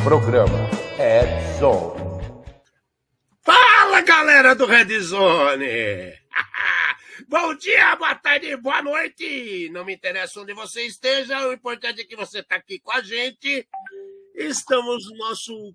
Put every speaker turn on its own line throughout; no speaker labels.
Programa Red Zone.
Fala, galera do Red Zone! Bom dia, boa tarde, boa noite! Não me interessa onde você esteja, o importante é que você está aqui com a gente. Estamos no nosso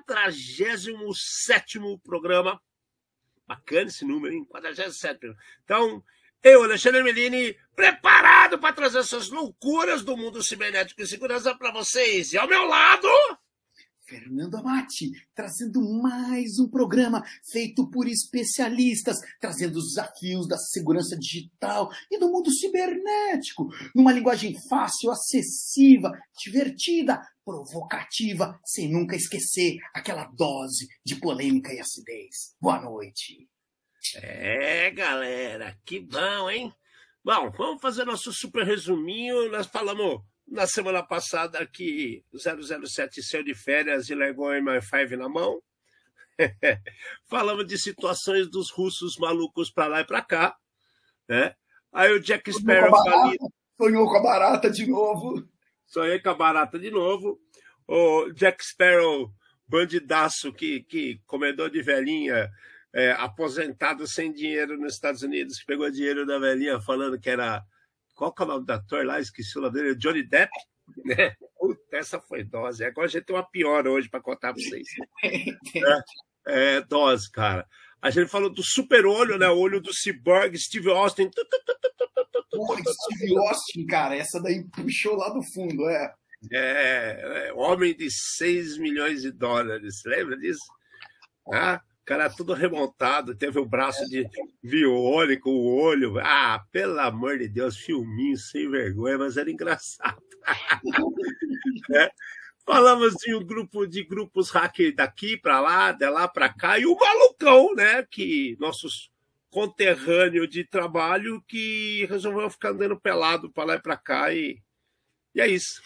47º programa. Bacana esse número, hein? 47º. Então, eu, Alexandre Melini, preparado para trazer essas loucuras do mundo cibernético e segurança para vocês. E ao meu lado...
Fernando Amati, trazendo mais um programa feito por especialistas, trazendo os desafios da segurança digital e do mundo cibernético, numa linguagem fácil, acessível, divertida, provocativa, sem nunca esquecer aquela dose de polêmica e acidez. Boa noite.
Galera, que bom, hein? Bom, vamos fazer nosso super resuminho. Nós falamos na semana passada que o 007 saiu de férias e largou o MI5 na mão. Falamos de situações dos russos malucos para lá e para cá, né? Aí o Jack Sparrow
sonhou com a barata de novo.
Sonhei com a barata de novo. O Jack Sparrow, bandidaço que comedor de velhinha, aposentado sem dinheiro nos Estados Unidos, que pegou dinheiro da velhinha falando que era... Qual que é o nome do ator lá? Esqueci o nome dele. Johnny Depp. Né? Puta, essa foi dose. Agora a gente tem uma pior hoje para contar para vocês. Dose, cara. A gente falou do super olho, né? O olho do Cyborg, Steve Austin.
Porra, Steve Austin, cara. Essa daí puxou lá do fundo,
homem de 6 milhões de dólares. Lembra disso? O cara tudo remontado, teve o braço de biônico, o olho. Pelo amor de Deus, filminho sem vergonha, mas era engraçado. Falamos de um grupo de grupos hacker daqui para lá, de lá para cá, e o malucão, né? Que nossos conterrâneos de trabalho que resolveu ficar andando pelado para lá e para cá, e é isso.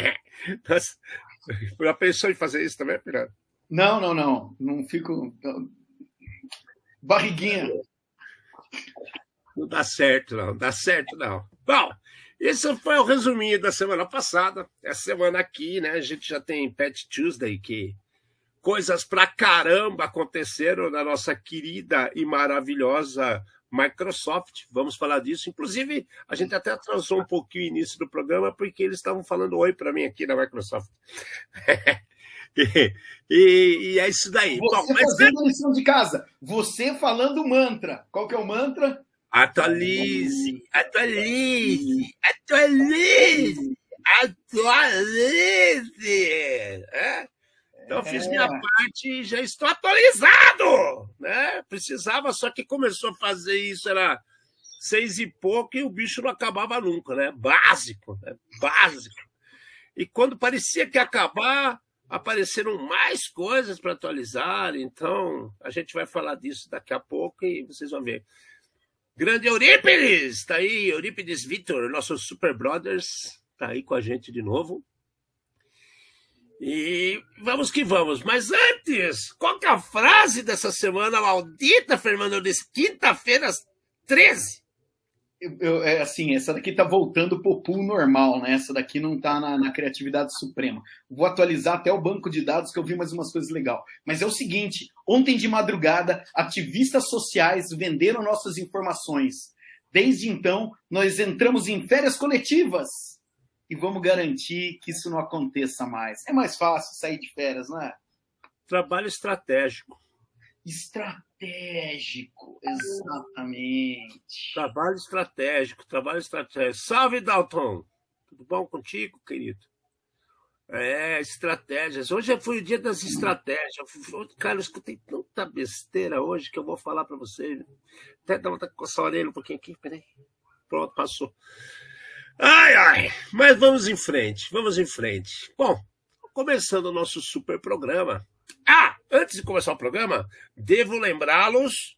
Já pensou em fazer isso também, Pirata?
Não. Não fico... Barriguinha.
Não dá certo, não. Bom, esse foi o resuminho da semana passada. Essa semana aqui, né, a gente já tem Patch Tuesday, que coisas pra caramba aconteceram na nossa querida e maravilhosa Microsoft. Vamos falar disso. Inclusive, a gente até atrasou um pouquinho o início do programa, porque eles estavam falando oi para mim aqui na Microsoft. E é isso daí.
Você fazendo a lição de casa. Você falando mantra. Qual que é o mantra?
Atualize. Então, fiz minha parte e já estou atualizado, né? Precisava, só que começou a fazer isso, era 6 e pouco, e o bicho não acabava nunca, né? Básico. E quando parecia que ia acabar, apareceram mais coisas para atualizar, então a gente vai falar disso daqui a pouco e vocês vão ver. Grande Eurípides, está aí, Eurípides Vitor, nossos Super Brothers, está aí com a gente de novo. E vamos que vamos. Mas antes, qual que é a frase dessa semana maldita, Fernando? Eu disse quinta-feira às 13.
Assim, essa daqui tá voltando pro pool normal, né? Essa daqui não tá na criatividade suprema. Vou atualizar até o banco de dados, que eu vi mais umas coisas legais. Mas é o seguinte, ontem de madrugada, ativistas sociais venderam nossas informações. Desde então, nós entramos em férias coletivas e vamos garantir que isso não aconteça mais. É mais fácil sair de férias, não é?
Trabalho estratégico.
Estratégico, exatamente.
Trabalho estratégico. Salve, Dalton! Tudo bom contigo, querido? Estratégias. Hoje foi o dia das estratégias. Cara, eu escutei tanta besteira hoje que eu vou falar para você. Até dá vontade de coçar a orelha um pouquinho aqui. Peraí. Pronto, passou. Mas vamos em frente. Bom, começando o nosso super programa. Antes de começar o programa, devo lembrá-los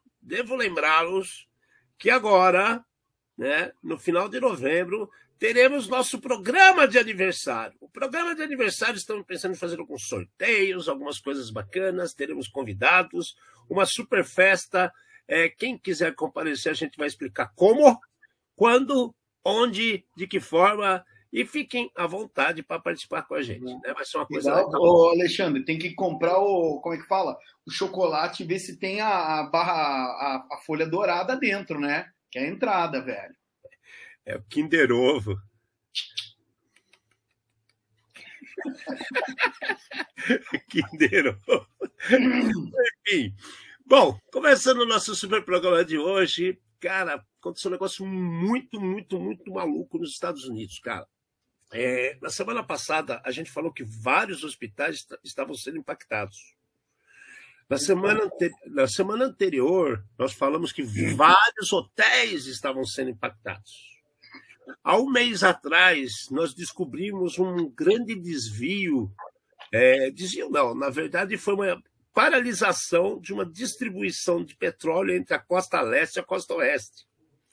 que agora, né, no final de novembro, teremos nosso programa de aniversário. O programa de aniversário estamos pensando em fazer alguns sorteios, algumas coisas bacanas, teremos convidados, uma super festa. Quem quiser comparecer, a gente vai explicar como, quando, onde, de que forma E fiquem à vontade para participar com a gente. Né? Vai ser uma coisa
Legal.
legal.
Ô, Alexandre, tem que comprar como é que fala? O chocolate e ver se tem a folha dourada dentro, né? Que é a entrada, velho.
É o Kinder Ovo. Kinder Ovo. Enfim. Bom, começando o nosso super programa de hoje, cara, aconteceu um negócio muito, muito, muito maluco nos Estados Unidos, cara. Na semana passada, a gente falou que vários hospitais estavam sendo impactados. Na semana anterior, nós falamos que vários hotéis estavam sendo impactados. Há um mês atrás, nós descobrimos um grande desvio. Desvio não, na verdade foi uma paralisação de uma distribuição de petróleo entre a costa leste e a costa oeste.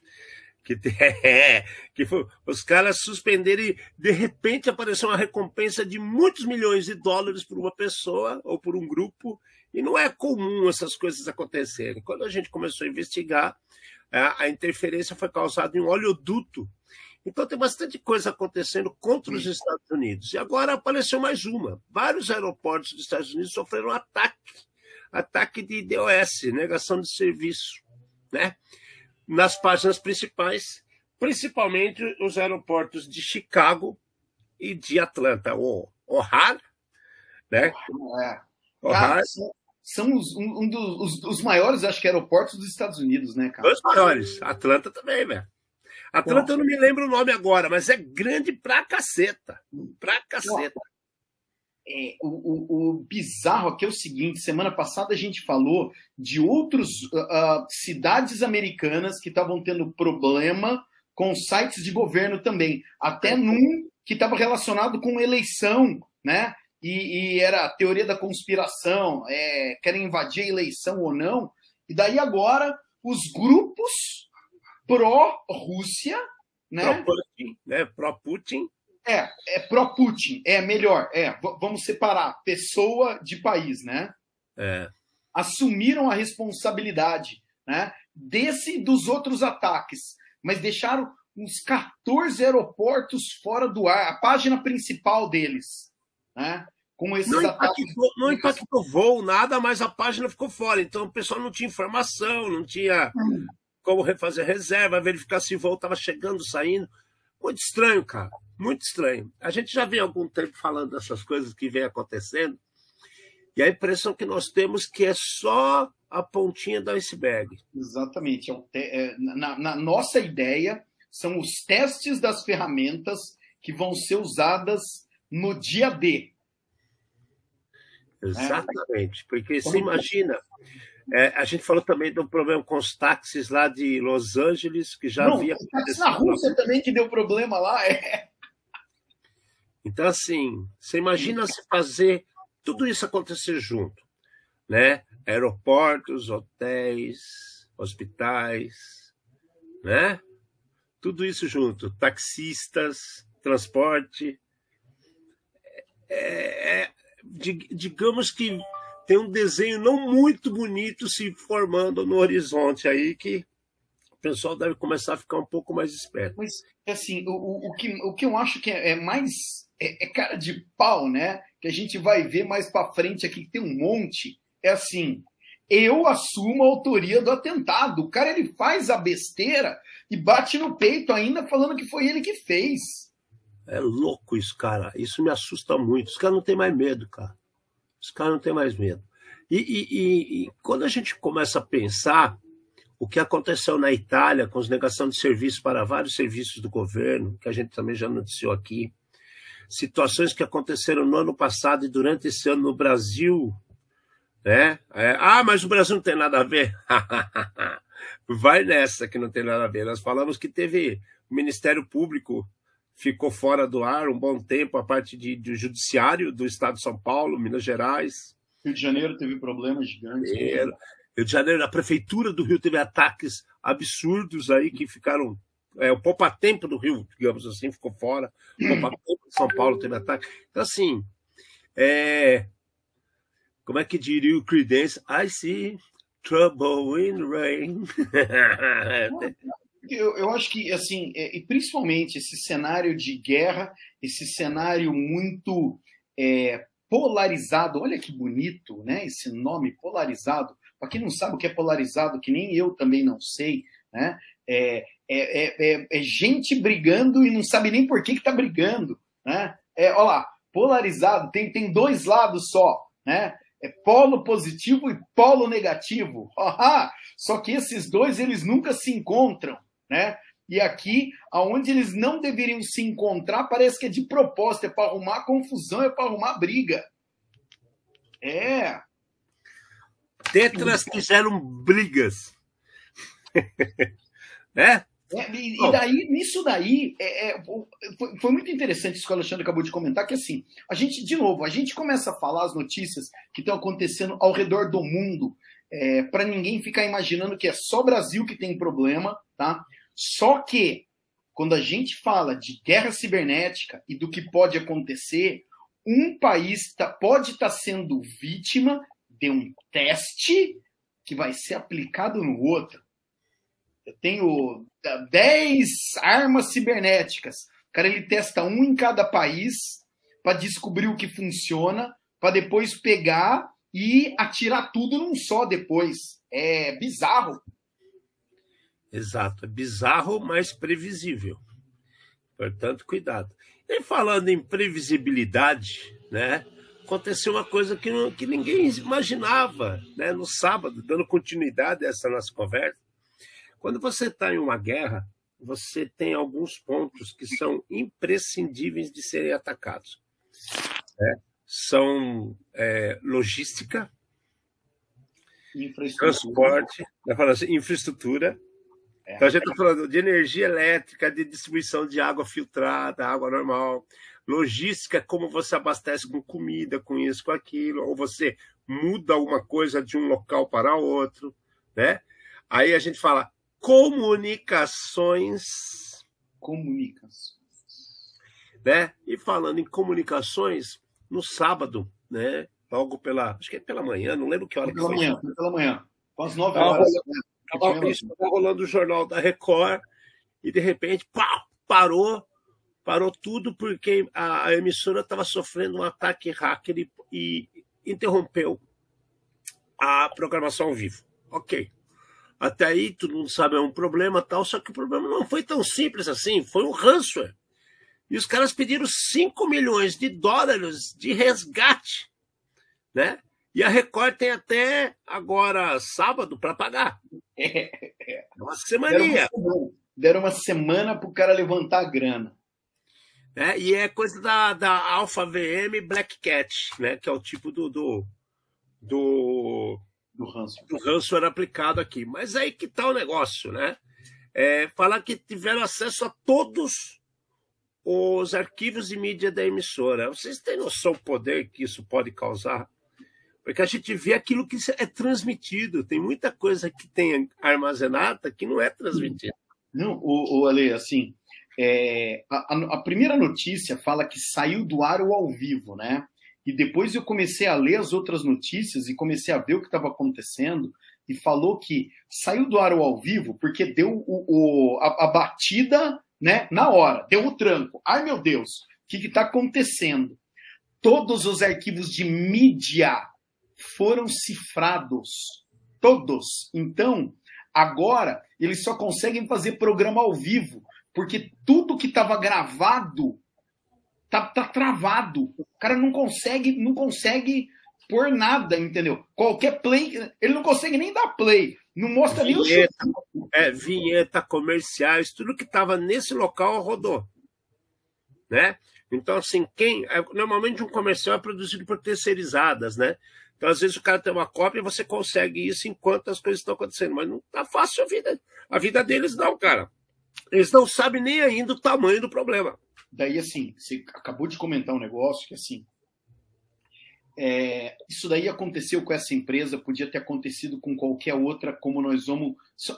Que foi, os caras suspenderam e, de repente, apareceu uma recompensa de muitos milhões de dólares por uma pessoa ou por um grupo, e não é comum essas coisas acontecerem. Quando a gente começou a investigar, a interferência foi causada em um oleoduto. Então tem bastante coisa acontecendo contra os Estados Unidos. E agora apareceu mais uma. Vários aeroportos dos Estados Unidos sofreram ataque de DOS, negação de serviço, né? Nas páginas principais, principalmente os aeroportos de Chicago e de Atlanta. O O'Hare, né?
Cara, são um dos maiores, acho que, aeroportos dos Estados Unidos, né, cara?
Os maiores. Atlanta também, velho. Atlanta eu não me lembro o nome agora, mas é grande pra caceta. Pra caceta.
O bizarro aqui é o seguinte, semana passada a gente falou de outras cidades americanas que estavam tendo problema com sites de governo também. Até num que estava relacionado com eleição, né? E era a teoria da conspiração, querem invadir a eleição ou não. E daí agora os grupos pró-Rússia, né?
Pró-Putin, né? Pró-Putin.
Pró-Putin, melhor. Vamos separar pessoa de país, né? Assumiram a responsabilidade, né? Dos outros ataques, mas deixaram uns 14 aeroportos fora do ar, a página principal deles, né? Com esses ataques.
Não impactou voo, nada, mas a página ficou fora. Então o pessoal não tinha informação, não tinha como refazer reserva, verificar se o voo estava chegando, saindo. Muito estranho, cara. Muito estranho. A gente já vem há algum tempo falando dessas coisas que vem acontecendo, e a impressão que nós temos que é só a pontinha do iceberg.
Exatamente. Na nossa ideia, são os testes das ferramentas que vão ser usadas no dia D.
Exatamente. Porque você imagina... a gente falou também do problema com os táxis lá de Los Angeles, que já havia...
Na Rússia também que deu problema lá.
Então, assim, você imagina se fazer tudo isso acontecer junto, né? Aeroportos, hotéis, hospitais, né? Tudo isso junto. Taxistas, transporte. Digamos que tem um desenho não muito bonito se formando no horizonte aí, que o pessoal deve começar a ficar um pouco mais esperto.
Mas, assim, o que eu acho que é mais cara de pau, né? Que a gente vai ver mais para frente aqui, que tem um monte, assim, eu assumo a autoria do atentado. O cara, ele faz a besteira e bate no peito ainda falando que foi ele que fez.
É louco isso, cara. Isso me assusta muito. Os caras não têm mais medo, cara. Os caras não têm mais medo. E quando a gente começa a pensar o que aconteceu na Itália com as negação de serviço para vários serviços do governo, que a gente também já noticiou aqui, situações que aconteceram no ano passado e durante esse ano no Brasil, né? Mas o Brasil não tem nada a ver. Vai nessa que não tem nada a ver. Nós falamos que teve o Ministério Público ficou fora do ar um bom tempo, a parte do judiciário do estado de São Paulo, Minas Gerais.
Rio de Janeiro teve problemas gigantes.
Rio de Janeiro, a prefeitura do Rio teve ataques absurdos aí que ficaram... o poupatempo do Rio, digamos assim, ficou fora. O poupatempo de São Paulo teve ataque. Então, assim, como é que diria o Creedence? I see trouble in the rain.
eu acho que, assim, e principalmente esse cenário de guerra, esse cenário muito polarizado, olha que bonito, né? Esse nome polarizado. Para quem não sabe o que é polarizado, que nem eu também não sei, né? É gente brigando e não sabe nem por que está brigando, né? Olha lá, polarizado, tem dois lados só, né? Polo positivo e polo negativo. Só que esses dois, eles nunca se encontram, né? E aqui, aonde eles não deveriam se encontrar, parece que é de propósito, é para arrumar confusão, é para arrumar briga.
Tetras que geram brigas. Né?
E daí, nisso daí, foi muito interessante isso que o Alexandre acabou de comentar, que assim, a gente começa a falar as notícias que estão acontecendo ao redor do mundo, para ninguém ficar imaginando que é só Brasil que tem problema, tá? Só que, quando a gente fala de guerra cibernética e do que pode acontecer, um país pode estar sendo vítima de um teste que vai ser aplicado no outro. Eu tenho 10 armas cibernéticas. O cara, ele testa um em cada país para descobrir o que funciona, para depois pegar e atirar tudo num só depois. É bizarro.
Exato. É bizarro, mas previsível. Portanto, cuidado. E falando em previsibilidade, né? Aconteceu uma coisa que ninguém imaginava, né? No sábado, dando continuidade a essa nossa conversa. Quando você está em uma guerra, você tem alguns pontos que são imprescindíveis de serem atacados. Né? São logística, transporte, assim, infraestrutura. Então a gente está falando de energia elétrica, de distribuição de água filtrada, água normal, logística, como você abastece com comida, com isso, com aquilo, ou você muda uma coisa de um local para outro, né? Aí a gente fala comunicações. Né? E falando em comunicações, no sábado, né? Logo acho que é pela manhã, não lembro que hora que foi.
Pela manhã, quase 9 horas.
Estava rolando o jornal da Record e de repente, parou tudo porque a emissora estava sofrendo um ataque hacker e interrompeu a programação ao vivo. Ok. Até aí, todo mundo sabe, é um problema tal, só que o problema não foi tão simples assim, foi um ransomware. E os caras pediram $5 milhões de resgate, né? E a Record tem até agora, sábado, para pagar. Uma semaninha.
Deram uma semana para o cara levantar a grana.
E é coisa da Alpha VM Black Cat, né? Que é o tipo do ransomware aplicado aqui. Mas aí que tá o negócio, né? Falar que tiveram acesso a todos os arquivos de mídia da emissora. Vocês têm noção do poder que isso pode causar? Porque a gente vê aquilo que é transmitido. Tem muita coisa que tem armazenada que não é transmitida.
Não, Ale, assim, a primeira notícia fala que saiu do ar o ao vivo, né? E depois eu comecei a ler as outras notícias e comecei a ver o que estava acontecendo e falou que saiu do ar o ao vivo porque deu a batida, né, na hora, deu o tranco. Ai, meu Deus, o que está acontecendo? Todos os arquivos de mídia foram cifrados. Todos. Então, agora, eles só conseguem fazer programa ao vivo porque tudo que estava gravado tá travado. O cara não consegue pôr nada, entendeu? Qualquer play, ele não consegue nem dar play. Não mostra nem o chute.
Vinheta, comerciais, tudo que estava nesse local rodou. Né? Então, assim, normalmente um comercial é produzido por terceirizadas, né? Então, às vezes, o cara tem uma cópia e você consegue isso enquanto as coisas estão acontecendo. Mas não tá fácil a vida. A vida deles não, cara. Eles não sabem nem ainda o tamanho do problema.
Daí, assim, você acabou de comentar um negócio que, assim, isso daí aconteceu com essa empresa, podia ter acontecido com qualquer outra, como nós vamos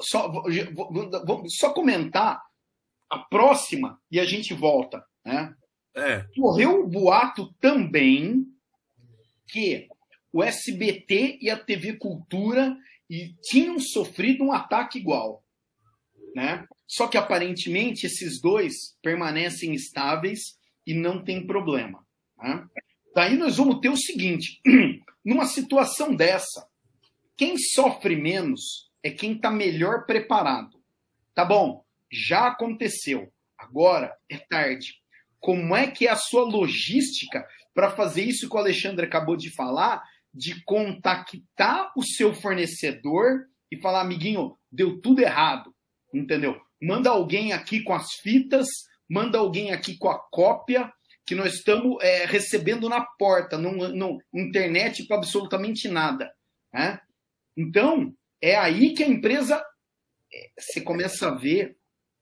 só comentar a próxima e a gente volta, né? Correu o boato também que o SBT e a TV Cultura tinham sofrido um ataque igual, né? Só que aparentemente esses dois permanecem estáveis e não tem problema. Né? Daí nós vamos ter o seguinte, numa situação dessa, quem sofre menos é quem está melhor preparado. Tá bom, já aconteceu, agora é tarde. Como é que é a sua logística para fazer isso que o Alexandre acabou de falar, de contactar o seu fornecedor e falar, amiguinho, deu tudo errado, entendeu? Manda alguém aqui com as fitas, manda alguém aqui com a cópia, que nós estamos recebendo na porta, não internet para absolutamente nada. Né? Então, é aí que a empresa, você começa a ver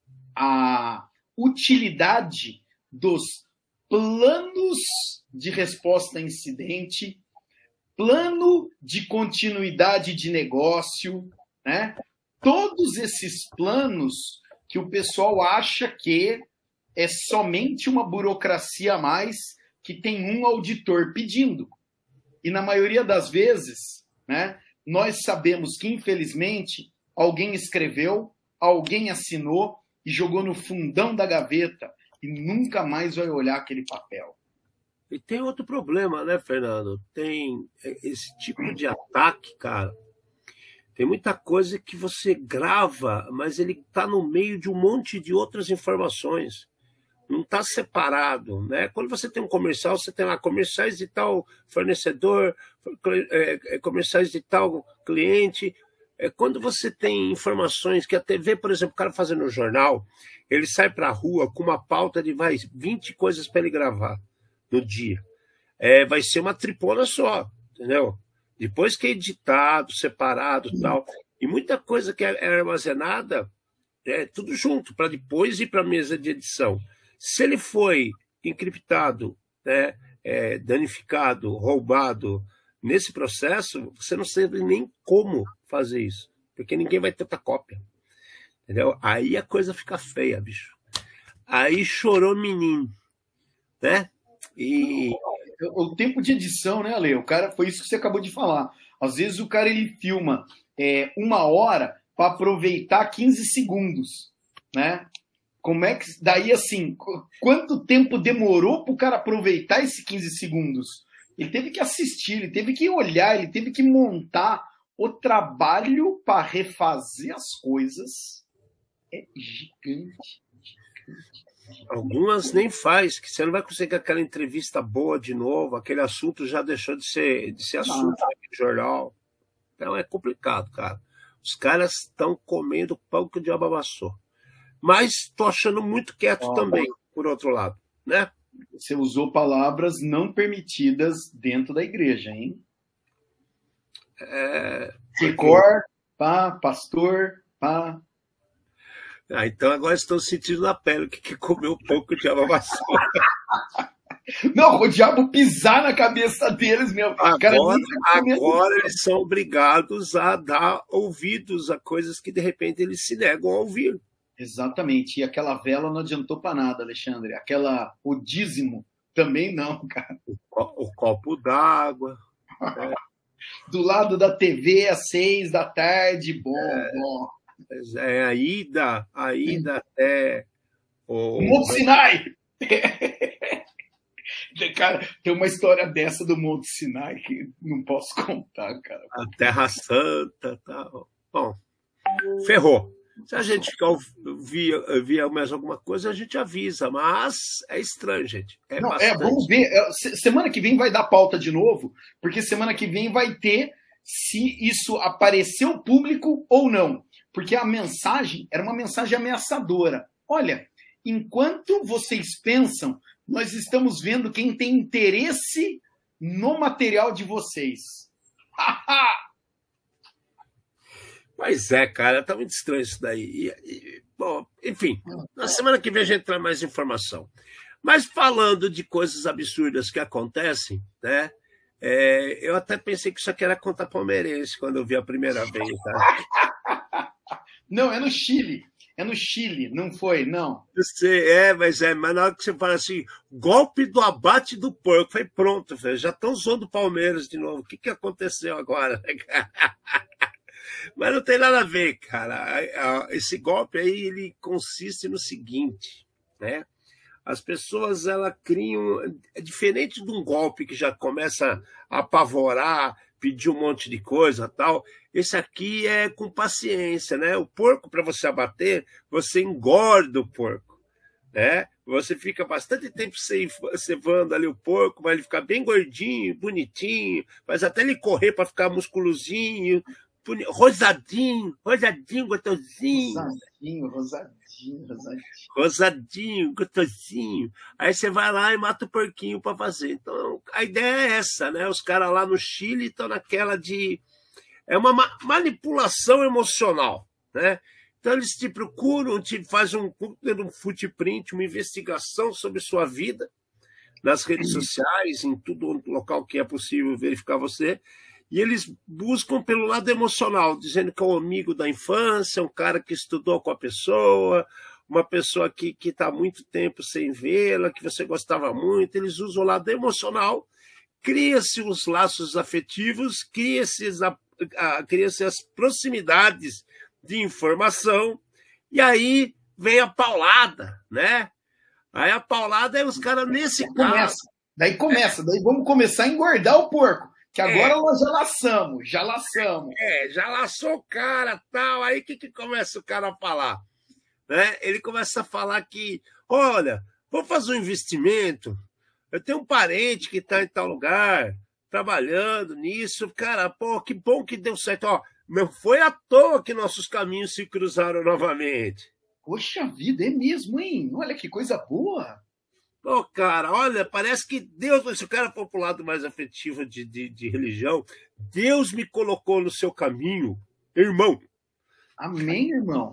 a utilidade dos planos de resposta a incidente, plano de continuidade de negócio, né? Todos esses planos que o pessoal acha que é somente uma burocracia a mais que tem um auditor pedindo. E na maioria das vezes, né, nós sabemos que, infelizmente, alguém escreveu, alguém assinou e jogou no fundão da gaveta e nunca mais vai olhar aquele papel.
E tem outro problema, né, Fernando? Tem esse tipo de ataque, cara. Tem muita coisa que você grava, mas ele está no meio de um monte de outras informações. Não está separado, né? Quando você tem um comercial, você tem lá comerciais de tal fornecedor, comerciais de tal cliente. Quando você tem informações que a TV, por exemplo, o cara fazendo um jornal, ele sai para a rua com uma pauta de 20 coisas para ele gravar no dia. Vai ser uma tripona só, entendeu? Depois que é editado, separado e tal. E muita coisa que é armazenada, tudo junto, para depois ir para a mesa de edição. Se ele foi encriptado, né, danificado, roubado nesse processo, você não sabe nem como fazer isso, porque ninguém vai ter outra cópia. Entendeu? Aí a coisa fica feia, bicho. Aí chorou menino, né? E
o tempo de edição, né, Ale? O cara, foi isso que você acabou de falar. Às vezes o cara ele filma 1 hora para aproveitar 15 segundos, né? Como é que daí assim, quanto tempo demorou para o cara aproveitar esses 15 segundos? Ele teve que assistir, ele teve que olhar, ele teve que montar. O trabalho para refazer as coisas é gigante.
Algumas nem faz, que você não vai conseguir aquela entrevista boa de novo, aquele assunto já deixou de ser assunto no jornal. Então é complicado, cara. Os caras estão comendo pão que o diabo amassou. Mas estou achando muito quieto também, por outro lado, né?
Você usou palavras não permitidas dentro da igreja, hein? Secor, pá, pastor, pá.
Então agora estão sentindo na pele o que comeu o pão que o diabo amassou.
Não, o diabo pisar na cabeça deles mesmo.
Agora eles são obrigados a dar ouvidos a coisas que de repente eles se negam a ouvir.
Exatamente. E aquela vela não adiantou para nada, Alexandre. O dízimo também não, cara.
O copo d'água.
Do lado da TV às 6 da tarde, bom.
A ida até
o Monte Sinai. Cara, tem uma história dessa do Monte Sinai que não posso contar, cara.
A Terra Santa e tal. Bom, ferrou. Se a gente via mais alguma coisa, a gente avisa, mas é estranho, gente.
Vamos ver. Semana que vem vai dar pauta de novo, porque semana que vem vai ter se isso apareceu público ou não. Porque a mensagem era uma mensagem ameaçadora. Olha, enquanto vocês pensam, nós estamos vendo quem tem interesse no material de vocês.
Pois é, cara, tá muito estranho isso daí. Bom, enfim, na semana que vem a gente traz mais informação. Mas falando de coisas absurdas que acontecem, né? Eu até pensei que isso aqui era contra palmeirense quando eu vi a primeira vez, tá?
Não, é no Chile. É no Chile, não foi, não.
Eu sei, mas na hora que você fala assim, golpe do abate do porco, foi pronto, velho, já estão zoando o Palmeiras de novo. O que aconteceu agora? Mas não tem nada a ver, cara. Esse golpe aí, ele consiste no seguinte, né? As pessoas, elas criam... É diferente de um golpe que já começa a apavorar, pedir um monte de coisa e tal. Esse aqui é com paciência, né? O porco, para você abater, você engorda o porco, né? Você fica bastante tempo cevando ali o porco, mas ele fica bem gordinho, bonitinho, faz até ele correr para ficar musculosinho, rosadinho, gostosinho. Rosadinho, gostosinho. Aí você vai lá e mata o porquinho para fazer. Então, a ideia é essa, né? Os caras lá no Chile estão naquela de... É uma manipulação emocional, né? Então, eles te procuram, te fazem um footprint, uma investigação sobre sua vida nas redes sociais, em todo local que é possível verificar você, e eles buscam pelo lado emocional, dizendo que é um amigo da infância, um cara que estudou com a pessoa, uma pessoa que está há muito tempo sem vê-la, que você gostava muito. Eles usam o lado emocional, cria-se os laços afetivos, cria-se as proximidades de informação, e aí vem a paulada, né? Aí a paulada é os caras nesse caso.
Daí vamos começar a engordar o porco, que agora nós já laçamos.
Já laçou o cara, tal. Aí o que começa o cara a falar? Né? Ele começa a falar que, olha, vou fazer um investimento, eu tenho um parente que está em tal lugar, trabalhando nisso, cara, pô, que bom que deu certo, ó. Não foi à toa que nossos caminhos se cruzaram novamente.
Poxa vida, é mesmo, hein? Olha que coisa boa.
Pô, cara, olha, parece que Deus, se o cara for pro lado mais afetivo de religião, Deus me colocou no seu caminho, irmão.
Amém, irmão.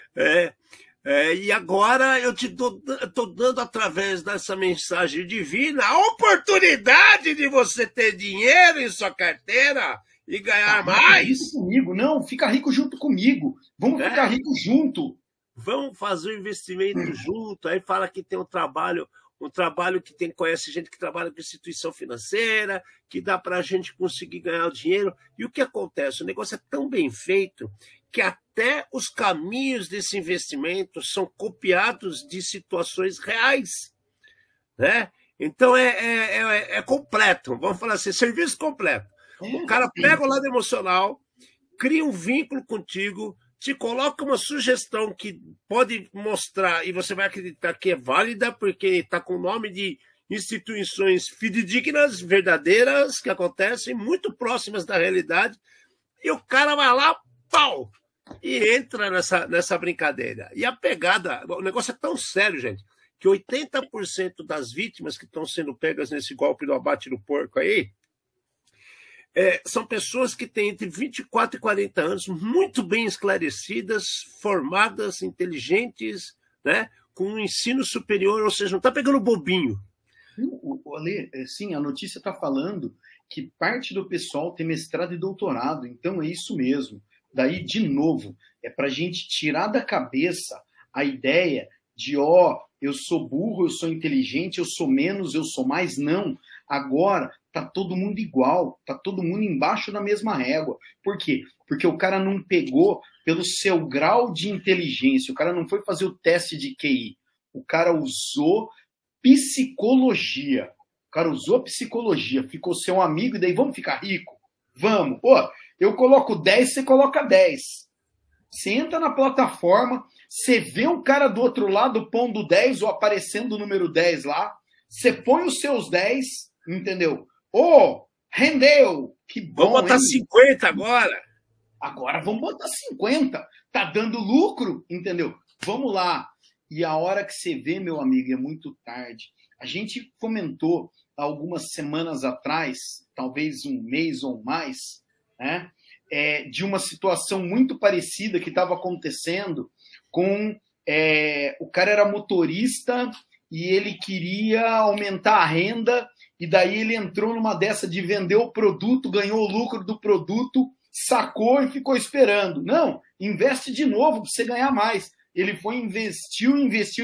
E agora eu tô dando, através dessa mensagem divina, a oportunidade de você ter dinheiro em sua carteira e ganhar mais.
Rico comigo, não, fica rico junto comigo. Vamos ficar rico junto.
Vamos fazer um investimento junto. Aí fala que tem um trabalho que conhece gente que trabalha com instituição financeira, que dá para a gente conseguir ganhar o dinheiro. E o que acontece? O negócio é tão bem feito que até os caminhos desse investimento são copiados de situações reais, né? Então é completo, vamos falar assim, serviço completo. O cara pega o lado emocional, cria um vínculo contigo, te coloca uma sugestão que pode mostrar, e você vai acreditar que é válida, porque está com o nome de instituições fidedignas, verdadeiras, que acontecem, muito próximas da realidade, e o cara vai lá, pau, e entra nessa brincadeira. E a pegada, o negócio é tão sério, gente, que 80% das vítimas que estão sendo pegas nesse golpe do abate do porco aí, são pessoas que têm entre 24 e 40 anos, muito bem esclarecidas, formadas, inteligentes, né, com um ensino superior, ou seja, não está pegando bobinho.
Ale, sim, a notícia está falando que parte do pessoal tem mestrado e doutorado, então é isso mesmo. Daí, de novo, é para a gente tirar da cabeça a ideia de, eu sou burro, eu sou inteligente, eu sou menos, eu sou mais. Não. Agora tá todo mundo igual, tá todo mundo embaixo da mesma régua. Por quê? Porque o cara não pegou pelo seu grau de inteligência, o cara não foi fazer o teste de QI, o cara usou psicologia. O cara usou psicologia, ficou seu amigo, e daí vamos ficar rico? Vamos. Pô, eu coloco 10, você coloca 10. Você entra na plataforma, você vê o cara do outro lado pondo 10 ou aparecendo o número 10 lá, você põe os seus 10, entendeu? Rendeu! Que bom,
vamos botar 50 agora.
Agora vamos botar 50. Tá dando lucro, entendeu? Vamos lá. E a hora que você vê, meu amigo, é muito tarde. A gente comentou algumas semanas atrás, talvez um mês ou mais, né, de uma situação muito parecida que estava acontecendo com... o cara era motorista e ele queria aumentar a renda, e daí ele entrou numa dessa de vender o produto, ganhou o lucro do produto, sacou e ficou esperando. Não, investe de novo para você ganhar mais. Ele foi, investiu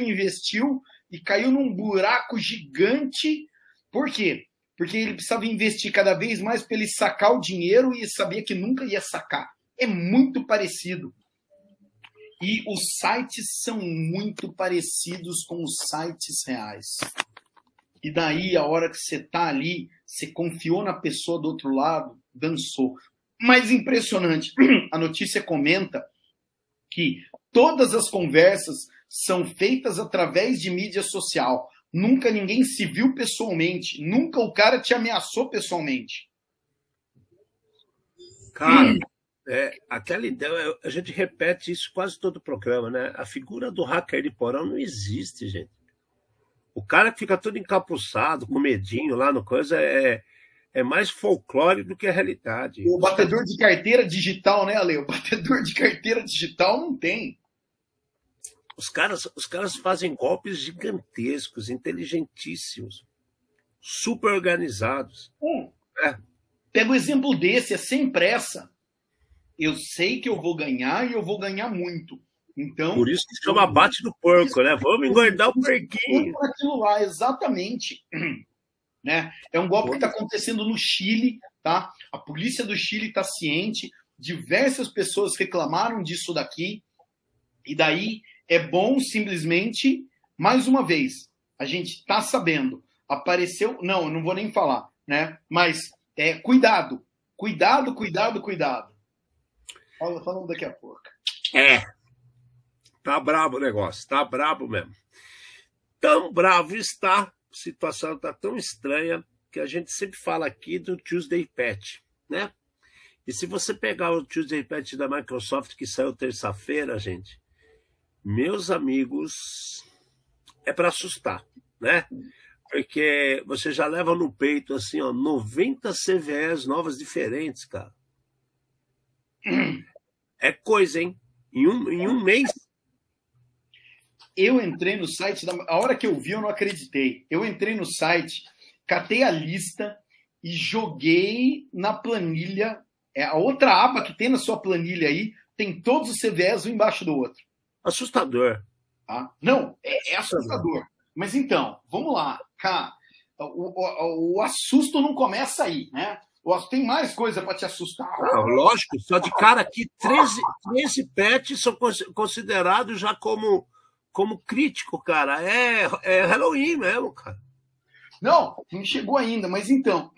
e caiu num buraco gigante. Por quê? Porque ele precisava investir cada vez mais para ele sacar o dinheiro e sabia que nunca ia sacar. É muito parecido. E os sites são muito parecidos com os sites reais. E daí, a hora que você tá ali, você confiou na pessoa do outro lado, dançou. Mais impressionante, a notícia comenta que todas as conversas são feitas através de mídia social. Nunca ninguém se viu pessoalmente. Nunca o cara te ameaçou pessoalmente.
Cara, aquela ideia, a gente repete isso quase todo o programa, né? A figura do hacker de porão não existe, gente. O cara que fica todo encapuçado, com medinho lá no coisa, é mais folclore do que a realidade.
O batedor de carteira digital, né, Ale? O batedor de carteira digital não tem.
Os caras fazem golpes gigantescos, inteligentíssimos, super organizados.
Pega o exemplo desse, é sem pressa. Eu sei que eu vou ganhar e eu vou ganhar muito. Então,
por isso que se chama bate no porco, né? Vamos engordar o porquinho.
Aquilo lá, exatamente. Né? É um golpe que está acontecendo no Chile, tá? A polícia do Chile está ciente, diversas pessoas reclamaram disso daqui, e daí é bom simplesmente, mais uma vez, a gente está sabendo, apareceu, não, eu não vou nem falar, né? Mas cuidado. Falando daqui a pouco.
Tá brabo o negócio, tá brabo mesmo. Tão bravo está, a situação está tão estranha, que a gente sempre fala aqui do Tuesday Patch, né? E se você pegar o Tuesday Patch da Microsoft, que saiu terça-feira, gente, meus amigos, é para assustar, né? Porque você já leva no peito, assim, ó, 90 CVEs novas diferentes, cara. É coisa, hein? Em um mês.
Eu entrei no site, a hora que eu vi, eu não acreditei. Eu entrei no site, catei a lista e joguei na planilha. A outra aba que tem na sua planilha aí, tem todos os CVEs um embaixo do outro.
Assustador.
Tá? Não, é assustador. Mas então, vamos lá. Cara, o assusto não começa aí, né? Tem mais coisa para te assustar.
Não, lógico, só de cara aqui, 13 pets são considerados já como crítico, cara. É Halloween mesmo, cara.
Não chegou ainda, mas então,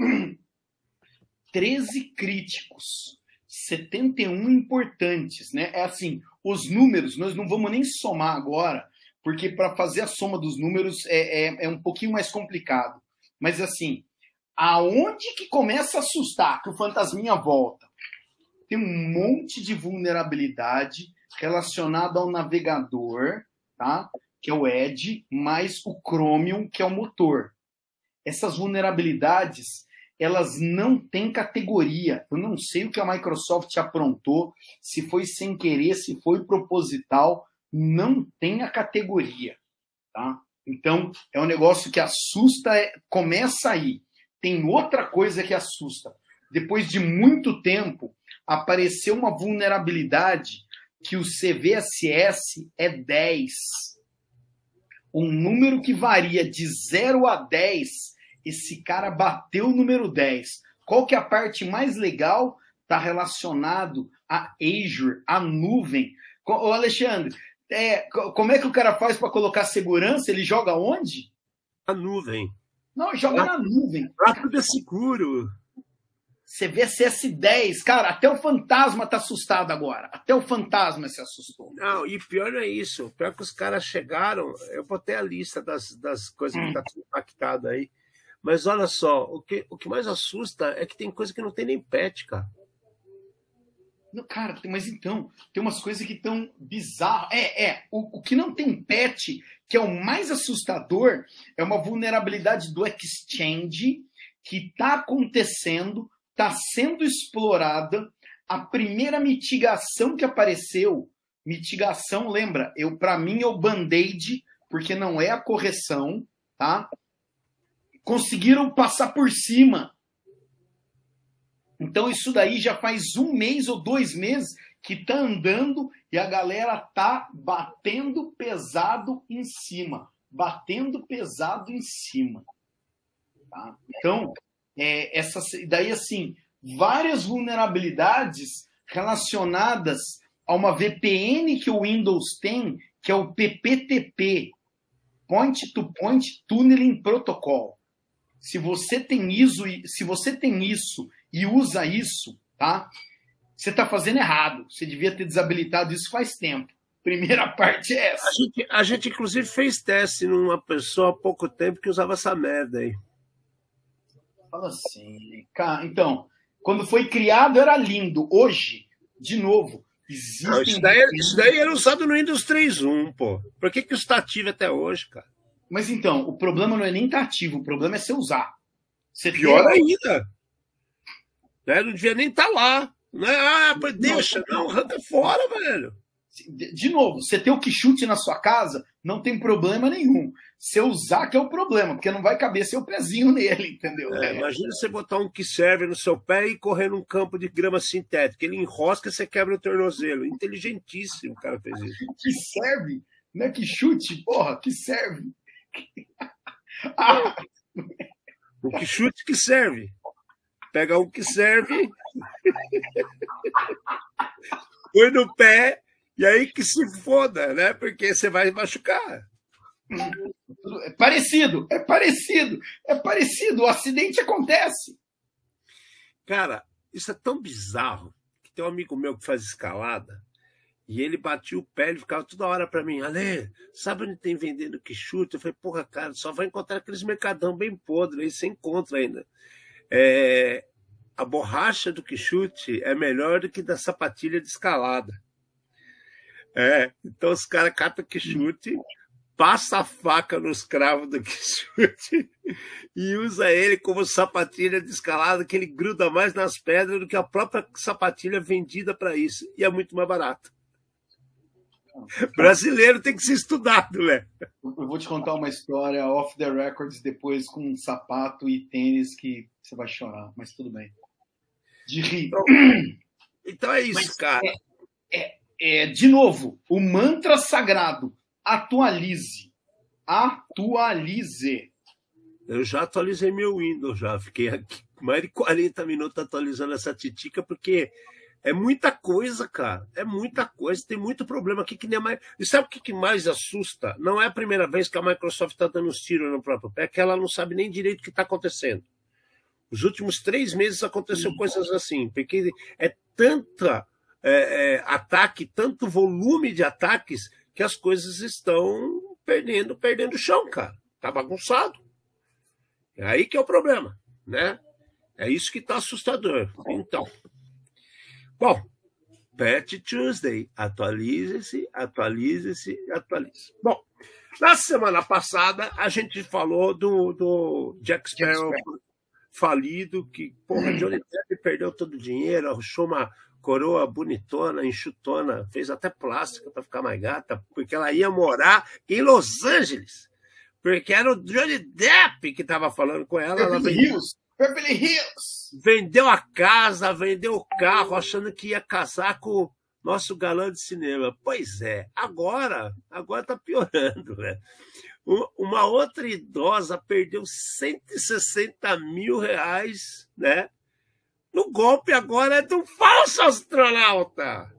13 críticos, 71 importantes, né? É assim, os números, nós não vamos nem somar agora, porque para fazer a soma dos números é um pouquinho mais complicado. Mas assim, aonde que começa a assustar que o fantasminha volta? Tem um monte de vulnerabilidade relacionada ao navegador, tá? Que é o Edge, mais o Chromium, que é o motor. Essas vulnerabilidades, elas não têm categoria. Eu não sei o que a Microsoft aprontou, se foi sem querer, se foi proposital, não tem a categoria, tá? Então, é um negócio que assusta, começa aí. Tem outra coisa que assusta. Depois de muito tempo, apareceu uma vulnerabilidade que o CVSS é 10. Um número que varia de 0 a 10, esse cara bateu o número 10. Qual que é a parte mais legal? Está relacionado a Azure, a nuvem. Ô Alexandre, como é que o cara faz para colocar segurança? Ele joga onde?
Na nuvem.
Não, joga na nuvem.
Lá tudo é seguro.
CVSS 10. Cara, até o fantasma tá assustado agora. Até o fantasma se assustou.
Não, e pior não é isso. Pior que os caras chegaram... Eu botei a lista das coisas que tá tudo impactado aí. Mas olha só, o que mais assusta é que tem coisa que não tem nem patch, cara.
Não, cara, mas então, tem umas coisas que estão bizarras. O que não tem patch, que é o mais assustador, é uma vulnerabilidade do Exchange que está acontecendo, está sendo explorada. A primeira mitigação que apareceu, mitigação, lembra, para mim é o band-aid, porque não é a correção, tá? Conseguiram passar por cima. Então isso daí já faz 1 mês ou 2 meses que tá andando e a galera tá batendo pesado em cima. Batendo pesado em cima. Tá? Então, daí assim, várias vulnerabilidades relacionadas a uma VPN que o Windows tem, que é o PPTP, Point to Point Tunneling Protocol. Se você tem isso e usa isso, tá? Você está fazendo errado. Você devia ter desabilitado isso faz tempo. Primeira parte é essa.
A gente inclusive, fez teste numa pessoa há pouco tempo que usava essa merda aí.
Fala assim, cara. Então, quando foi criado era lindo. Hoje, de novo, existem...
Não, isso daí era usado no Windows 3.1, pô. Por que isso está ativo até hoje, cara?
Mas então, o problema não é nem estar ativo, o problema é você usar.
Pior ainda. Né? Não devia nem estar lá. Né? Deixa, não, arranca fora, velho.
De novo, você ter o Quichute na sua casa, não tem problema nenhum. Você usar que é o problema, porque não vai caber seu pezinho nele, entendeu?
Imagina você botar um que serve no seu pé e correr num campo de grama sintética. Ele enrosca e você quebra o tornozelo. Inteligentíssimo o cara fez isso.
Que serve? Não é Quichute? Porra, que serve?
O Quichute que serve. Pega um que serve, põe no pé, e aí que se foda, né? Porque você vai machucar.
É parecido. O acidente acontece.
Cara, isso é tão bizarro que tem um amigo meu que faz escalada e ele batia o pé e ficava toda hora pra mim: Ale, sabe onde tem vendendo Quichute? Eu falei: porra, cara, só vai encontrar aqueles mercadão bem podres, aí você encontra ainda. A borracha do Quichute é melhor do que da sapatilha de escalada. Então os caras catam o Quichute, passa a faca nos cravos do Quichute e usa ele como sapatilha de escalada, que ele gruda mais nas pedras do que a própria sapatilha vendida para isso. E é muito mais barato. Brasileiro tem que ser estudado, né?
Eu vou te contar uma história off the records depois com um sapato e tênis que você vai chorar, mas tudo bem. De rir.
Então é isso, mas, cara.
De novo, o mantra sagrado: atualize. Atualize.
Eu já atualizei meu Windows, já. Fiquei aqui mais de 40 minutos atualizando essa titica, porque é muita coisa, cara. É muita coisa. Tem muito problema aqui que nem a mais. E sabe o que mais assusta? Não é a primeira vez que a Microsoft está dando os tiros no próprio pé, que ela não sabe nem direito o que está acontecendo. Os últimos 3 meses aconteceu coisas assim, porque é tanta ataque, tanto volume de ataques, que as coisas estão perdendo o chão, cara. Tá bagunçado. É aí que é o problema, né? É isso que tá assustador. Então, bom, Patch Tuesday, atualize-se. Bom, na semana passada a gente falou do Jack Sparrow falido, que, porra, Johnny Depp perdeu todo o dinheiro, arruchou uma coroa bonitona, enxutona, fez até plástica para ficar mais gata, porque ela ia morar em Los Angeles, porque era o Johnny Depp que estava falando com ela.
Beverly Hills.
Vendeu a casa, vendeu o carro, achando que ia casar com o nosso galã de cinema. Pois é, agora tá piorando, né? Uma outra idosa perdeu R$160 mil, né? No golpe agora é de um falso astronauta.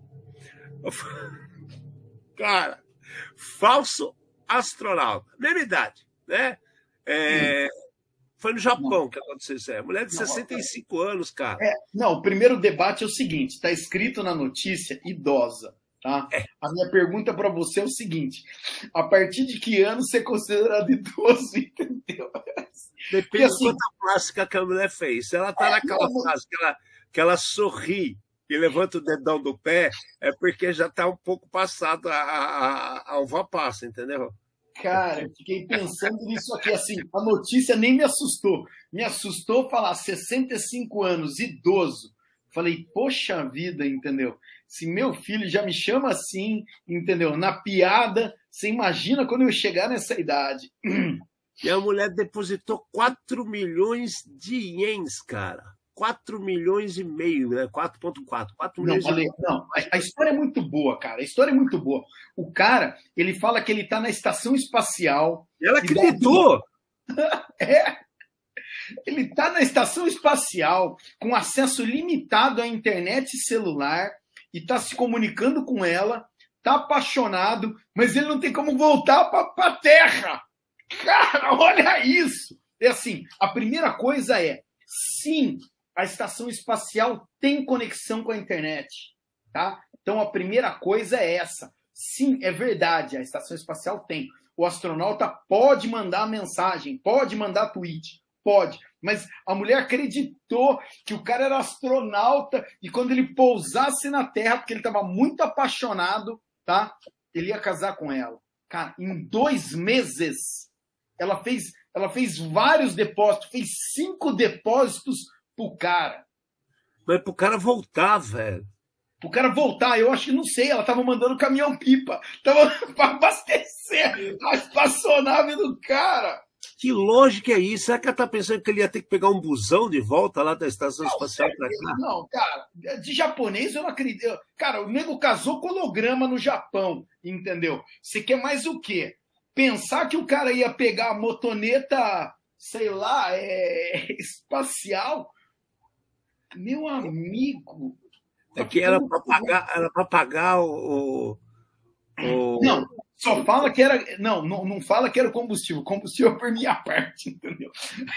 Cara, falso astronauta. Mesma idade, né? Foi no Japão que aconteceu isso. Mulher de 65 anos, cara.
Não, o primeiro debate é o seguinte: está escrito na notícia idosa. Tá? A minha pergunta para você é o seguinte: a partir de que ano você é considerado idoso, entendeu?
Depende assim, de quanta plástica que a mulher fez. Se ela está naquela fase que ela sorri e levanta o dedão do pé, é porque já está um pouco passado a uva passa, entendeu?
Cara, eu fiquei pensando nisso aqui, assim, a notícia nem me assustou. Me assustou falar 65 anos, idoso. Falei, poxa vida, entendeu? Se meu filho já me chama assim, entendeu? Na piada, você imagina quando eu chegar nessa idade.
E a mulher depositou 4 milhões de ienes, cara. 4 milhões e meio, né? 4,4. 4 milhões e meio.
Não, a história é muito boa, cara. A história é muito boa. O cara, ele fala que ele tá na estação espacial.
E ela acreditou!
Ele está na estação espacial com acesso limitado à internet celular e está se comunicando com ela, está apaixonado, mas ele não tem como voltar para a Terra. Cara, olha isso! É assim, a primeira coisa é, sim, a estação espacial tem conexão com a internet, tá? Então a primeira coisa é essa. Sim, é verdade, a estação espacial tem. O astronauta pode mandar mensagem, pode mandar tweet, pode. Mas a mulher acreditou que o cara era astronauta e quando ele pousasse na Terra, porque ele estava muito apaixonado, tá? Ele ia casar com ela. Cara, em 2 meses, ela fez vários depósitos, fez 5 depósitos pro cara.
Mas pro cara voltar, velho.
Pro cara voltar, eu acho que não sei, ela tava mandando caminhão-pipa. Tava pra abastecer a espaçonave do cara.
Que lógica é isso? Será que ela tá pensando que ele ia ter que pegar um busão de volta lá da estação espacial pra cá?
Não, cara, de japonês eu não acredito. Cara, o nego casou com holograma no Japão, entendeu? Você quer mais o quê? Pensar que o cara ia pegar a motoneta, sei lá, espacial? Meu amigo...
É que era para pagar o...
Não, só fala que era... Não fala que era o combustível. O combustível é por minha parte, entendeu?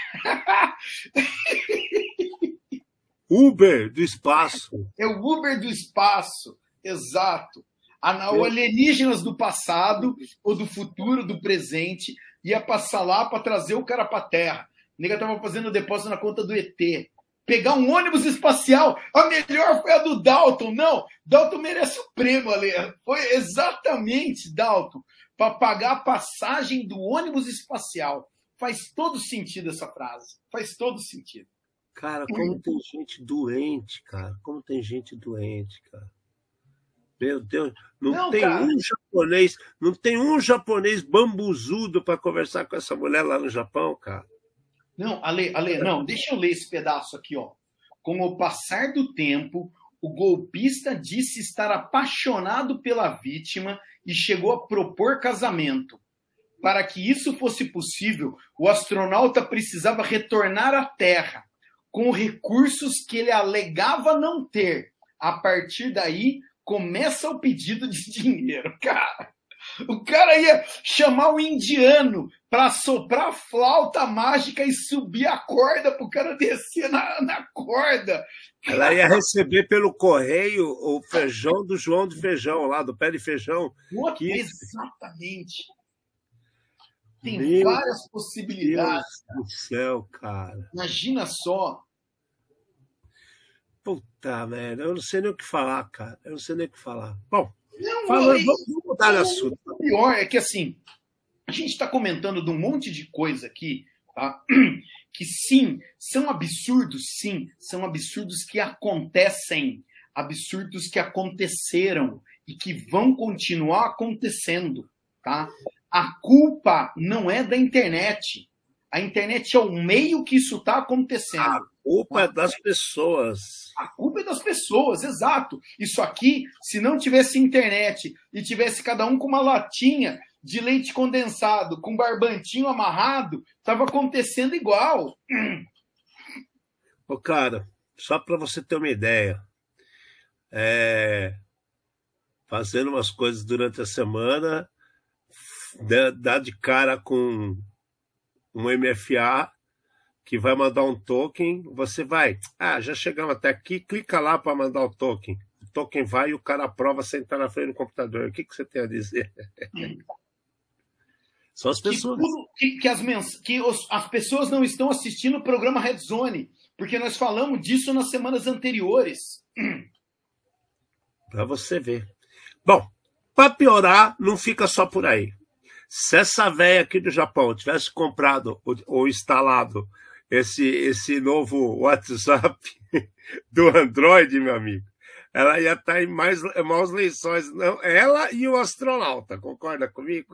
Uber do espaço.
É o Uber do espaço, exato. O alienígenas do passado, ou do futuro, do presente, ia passar lá para trazer o cara para a Terra. O nega estava fazendo depósito na conta do ET. Pegar um ônibus espacial, a melhor foi a do Dalton. Não, Dalton merece o prêmio, Ale. Foi exatamente, Dalton, para pagar a passagem do ônibus espacial. Faz todo sentido essa frase. Faz todo sentido.
Cara, como tem gente doente, cara. Como tem gente doente, cara. Meu Deus, não tem um japonês bambuzudo para conversar com essa mulher lá no Japão, cara.
Não, Ale, não, deixa eu ler esse pedaço aqui, ó. Com o passar do tempo, o golpista disse estar apaixonado pela vítima e chegou a propor casamento. Para que isso fosse possível, o astronauta precisava retornar à Terra, com recursos que ele alegava não ter. A partir daí, começa o pedido de dinheiro, cara. O cara ia chamar o indiano para soprar a flauta mágica e subir a corda para o cara descer na corda.
Ela ia receber pelo correio o feijão do João de Feijão, lá do pé de feijão.
Exatamente. Tem várias possibilidades.
Deus do céu, cara.
Imagina só.
Puta merda, eu não sei nem o que falar, cara. Eu não sei nem o que falar. Bom, vamos mudar de assunto.
O pior é que, assim, a gente está comentando de um monte de coisa aqui, tá? Que sim, são absurdos que acontecem, absurdos que aconteceram e que vão continuar acontecendo, tá? A culpa não é da internet. A internet é o meio que isso está acontecendo.
A culpa é das pessoas.
A culpa é das pessoas, exato. Isso aqui, se não tivesse internet e tivesse cada um com uma latinha de leite condensado, com barbantinho amarrado, estava acontecendo igual.
Ô, cara, só para você ter uma ideia, fazendo umas coisas durante a semana, dá de cara com um MFA que vai mandar um token, você vai, já chegamos até aqui, clica lá para mandar o token vai e o cara aprova sentar na frente do computador. O que você tem a dizer? São as pessoas.
As pessoas não estão assistindo o programa Red Zone, porque nós falamos disso nas semanas anteriores.
Para você ver. Bom, para piorar, não fica só por aí. Se essa véia aqui do Japão tivesse comprado ou instalado esse novo WhatsApp do Android, meu amigo, ela ia estar em maus lençóis. Não, ela e o astronauta, concorda comigo?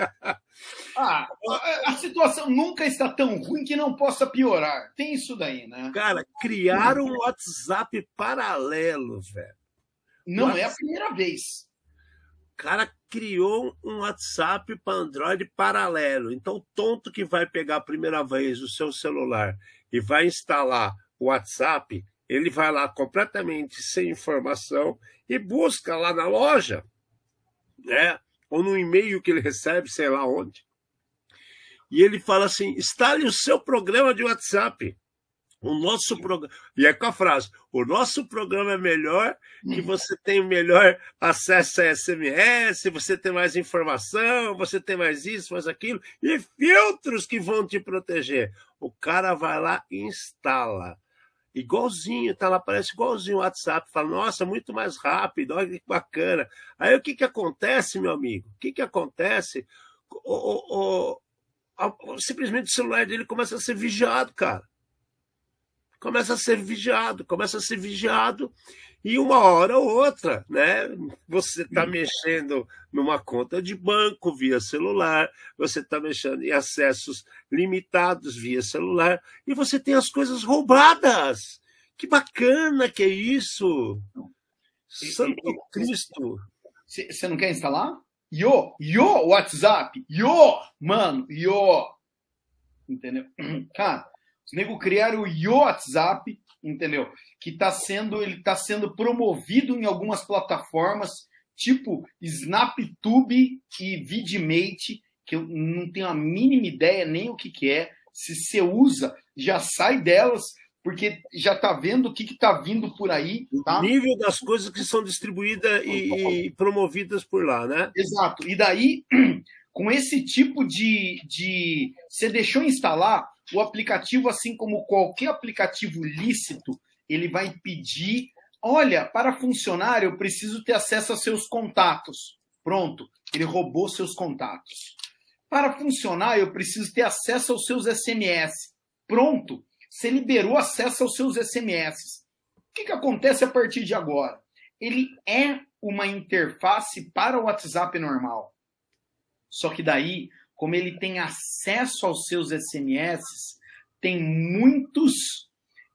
A situação nunca está tão ruim que não possa piorar. Tem isso daí, né?
Cara, criaram um WhatsApp paralelo, velho.
Não é a primeira vez.
cara criou um WhatsApp para Android paralelo. Então, o tonto que vai pegar a primeira vez o seu celular e vai instalar o WhatsApp, ele vai lá completamente sem informação e busca lá na loja, né? Ou no e-mail que ele recebe, sei lá onde. E ele fala assim, instale o seu programa de WhatsApp. O nosso programa. E é com a frase: o nosso programa é melhor, que você tem melhor acesso a SMS, você tem mais informação, você tem mais isso, mais aquilo, e filtros que vão te proteger. O cara vai lá e instala. Igualzinho, tá lá, parece igualzinho o WhatsApp. Fala, nossa, muito mais rápido, olha que bacana. Aí o que acontece, meu amigo? O que acontece? Simplesmente o celular dele começa a ser vigiado, cara. Começa a ser vigiado, e uma hora ou outra, né? Você está mexendo numa conta de banco via celular, você está mexendo em acessos limitados via celular, e você tem as coisas roubadas. Que bacana que é isso! Santo Cristo!
Você não quer instalar? Yo, WhatsApp, mano, entendeu? Cara, os negros criaram o WhatsApp, entendeu? Que ele tá sendo promovido em algumas plataformas, tipo SnapTube e Vidmate, que eu não tenho a mínima ideia nem o que é. Se você usa, já sai delas, porque já tá vendo o que tá vindo por aí. Tá?
O nível das coisas que são distribuídas e promovidas por lá, né?
Exato. E daí, com esse tipo de... Você deixou instalar o aplicativo, assim como qualquer aplicativo lícito, ele vai pedir, olha, para funcionar eu preciso ter acesso a seus contatos. Pronto, ele roubou seus contatos. Para funcionar eu preciso ter acesso aos seus SMS. Pronto, você liberou acesso aos seus SMS. O que acontece a partir de agora? Ele é uma interface para o WhatsApp normal. Só que daí, como ele tem acesso aos seus SMS, tem muitos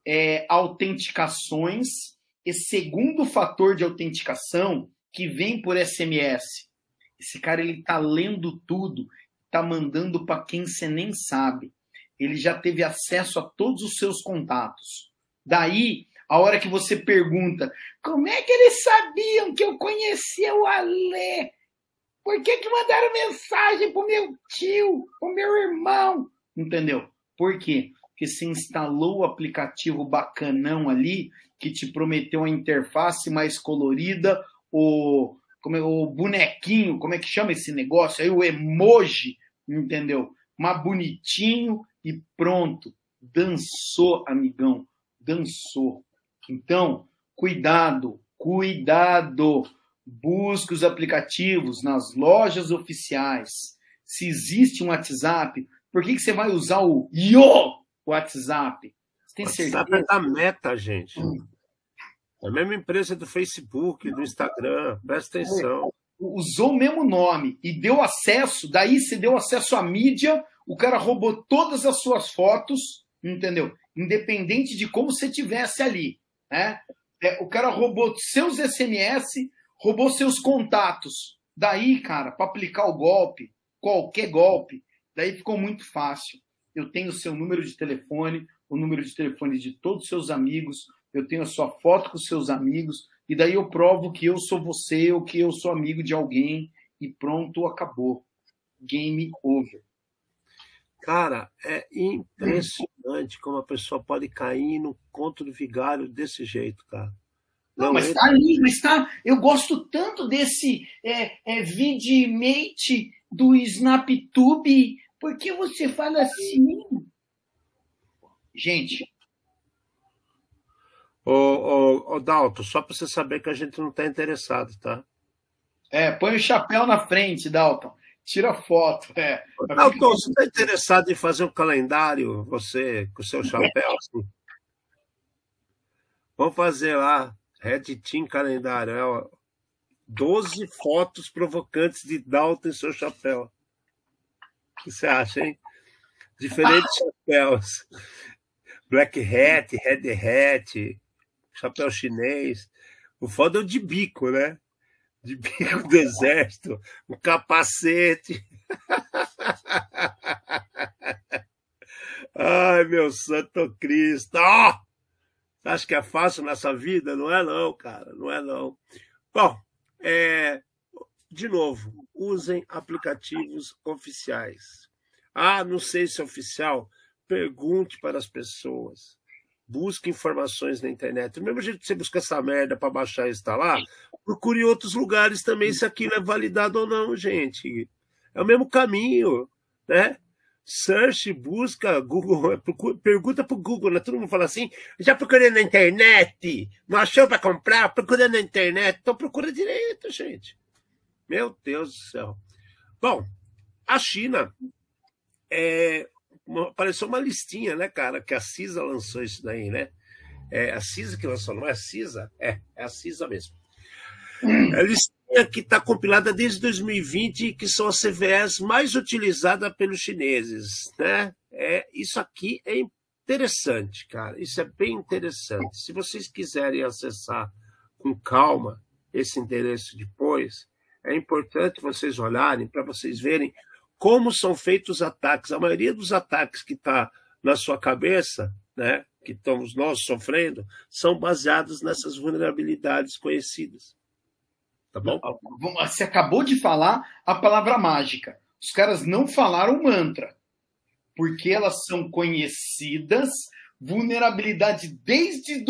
autenticações e segundo fator de autenticação que vem por SMS. Esse cara, ele tá lendo tudo, tá mandando para quem você nem sabe. Ele já teve acesso a todos os seus contatos. Daí, a hora que você pergunta, como é que eles sabiam que eu conhecia o Alê? Por que mandaram mensagem pro meu tio, pro meu irmão? Entendeu? Por quê? Porque você instalou o aplicativo bacanão ali, que te prometeu a interface mais colorida, o bonequinho, como é que chama esse negócio aí? O emoji, entendeu? Mais bonitinho e pronto. Dançou, amigão. Dançou. Então, cuidado. Busque os aplicativos nas lojas oficiais. Se existe um WhatsApp, por que você vai usar o WhatsApp? Você tem certeza?
WhatsApp é da Meta, gente. É a mesma empresa do Facebook, do Instagram. Presta atenção.
Usou o mesmo nome e deu acesso, daí você deu acesso à mídia, o cara roubou todas as suas fotos, entendeu? Independente de como você tivesse ali, né? O cara roubou seus SMS, roubou seus contatos. Daí, cara, para aplicar o golpe, qualquer golpe, daí ficou muito fácil. Eu tenho o seu número de telefone, o número de telefone de todos os seus amigos, eu tenho a sua foto com os seus amigos, e daí eu provo que eu sou você ou que eu sou amigo de alguém, e pronto, acabou. Game over.
Cara, é impressionante como a pessoa pode cair no conto do vigário desse jeito, cara.
Não, mas tá ali, eu gosto tanto desse Vidmate do SnapTube. Por que você fala assim? Gente.
Ô, Dalton, só para você saber que a gente não está interessado, tá?
Põe o chapéu na frente, Dalton. Tira foto.
Dalton, você está interessado em fazer um calendário, você, com o seu chapéu? Assim? Vamos fazer lá. Red Team calendário, 12 fotos provocantes de Dalton em seu chapéu. O que você acha, hein? Diferentes chapéus. Black Hat, Red Hat, chapéu chinês. O foda é o de bico, né? de bico do exército, um capacete. Ai, meu santo Cristo! Oh! Acho que é fácil nessa vida? Não é não, cara, não é não. Bom, de novo, usem aplicativos oficiais. Ah, não sei se é oficial. Pergunte para as pessoas. Busque informações na internet. Do mesmo jeito que você busca essa merda para baixar e instalar, procure em outros lugares também se aquilo é validado ou não, gente. É o mesmo caminho, né? Search, busca, Google, pergunta para o Google, né? Todo mundo fala assim, já procurei na internet, não achou para comprar, procura na internet. Então procura direito, gente. Meu Deus do céu. Bom, a China apareceu uma listinha, né, cara, que a CISA lançou isso daí, né? É a CISA que lançou, não é a CISA? É a CISA mesmo. É a listinha que está compilada desde 2020, que são as CVEs mais utilizadas pelos chineses, né? Isso aqui é interessante, cara. Isso é bem interessante. Se vocês quiserem acessar com calma esse endereço depois, é importante vocês olharem para vocês verem como são feitos os ataques. A maioria dos ataques que está na sua cabeça, né, que estamos nós sofrendo, são baseados nessas vulnerabilidades conhecidas. Tá bom?
Você acabou de falar a palavra mágica. Os caras não falaram mantra, porque elas são conhecidas, vulnerabilidade desde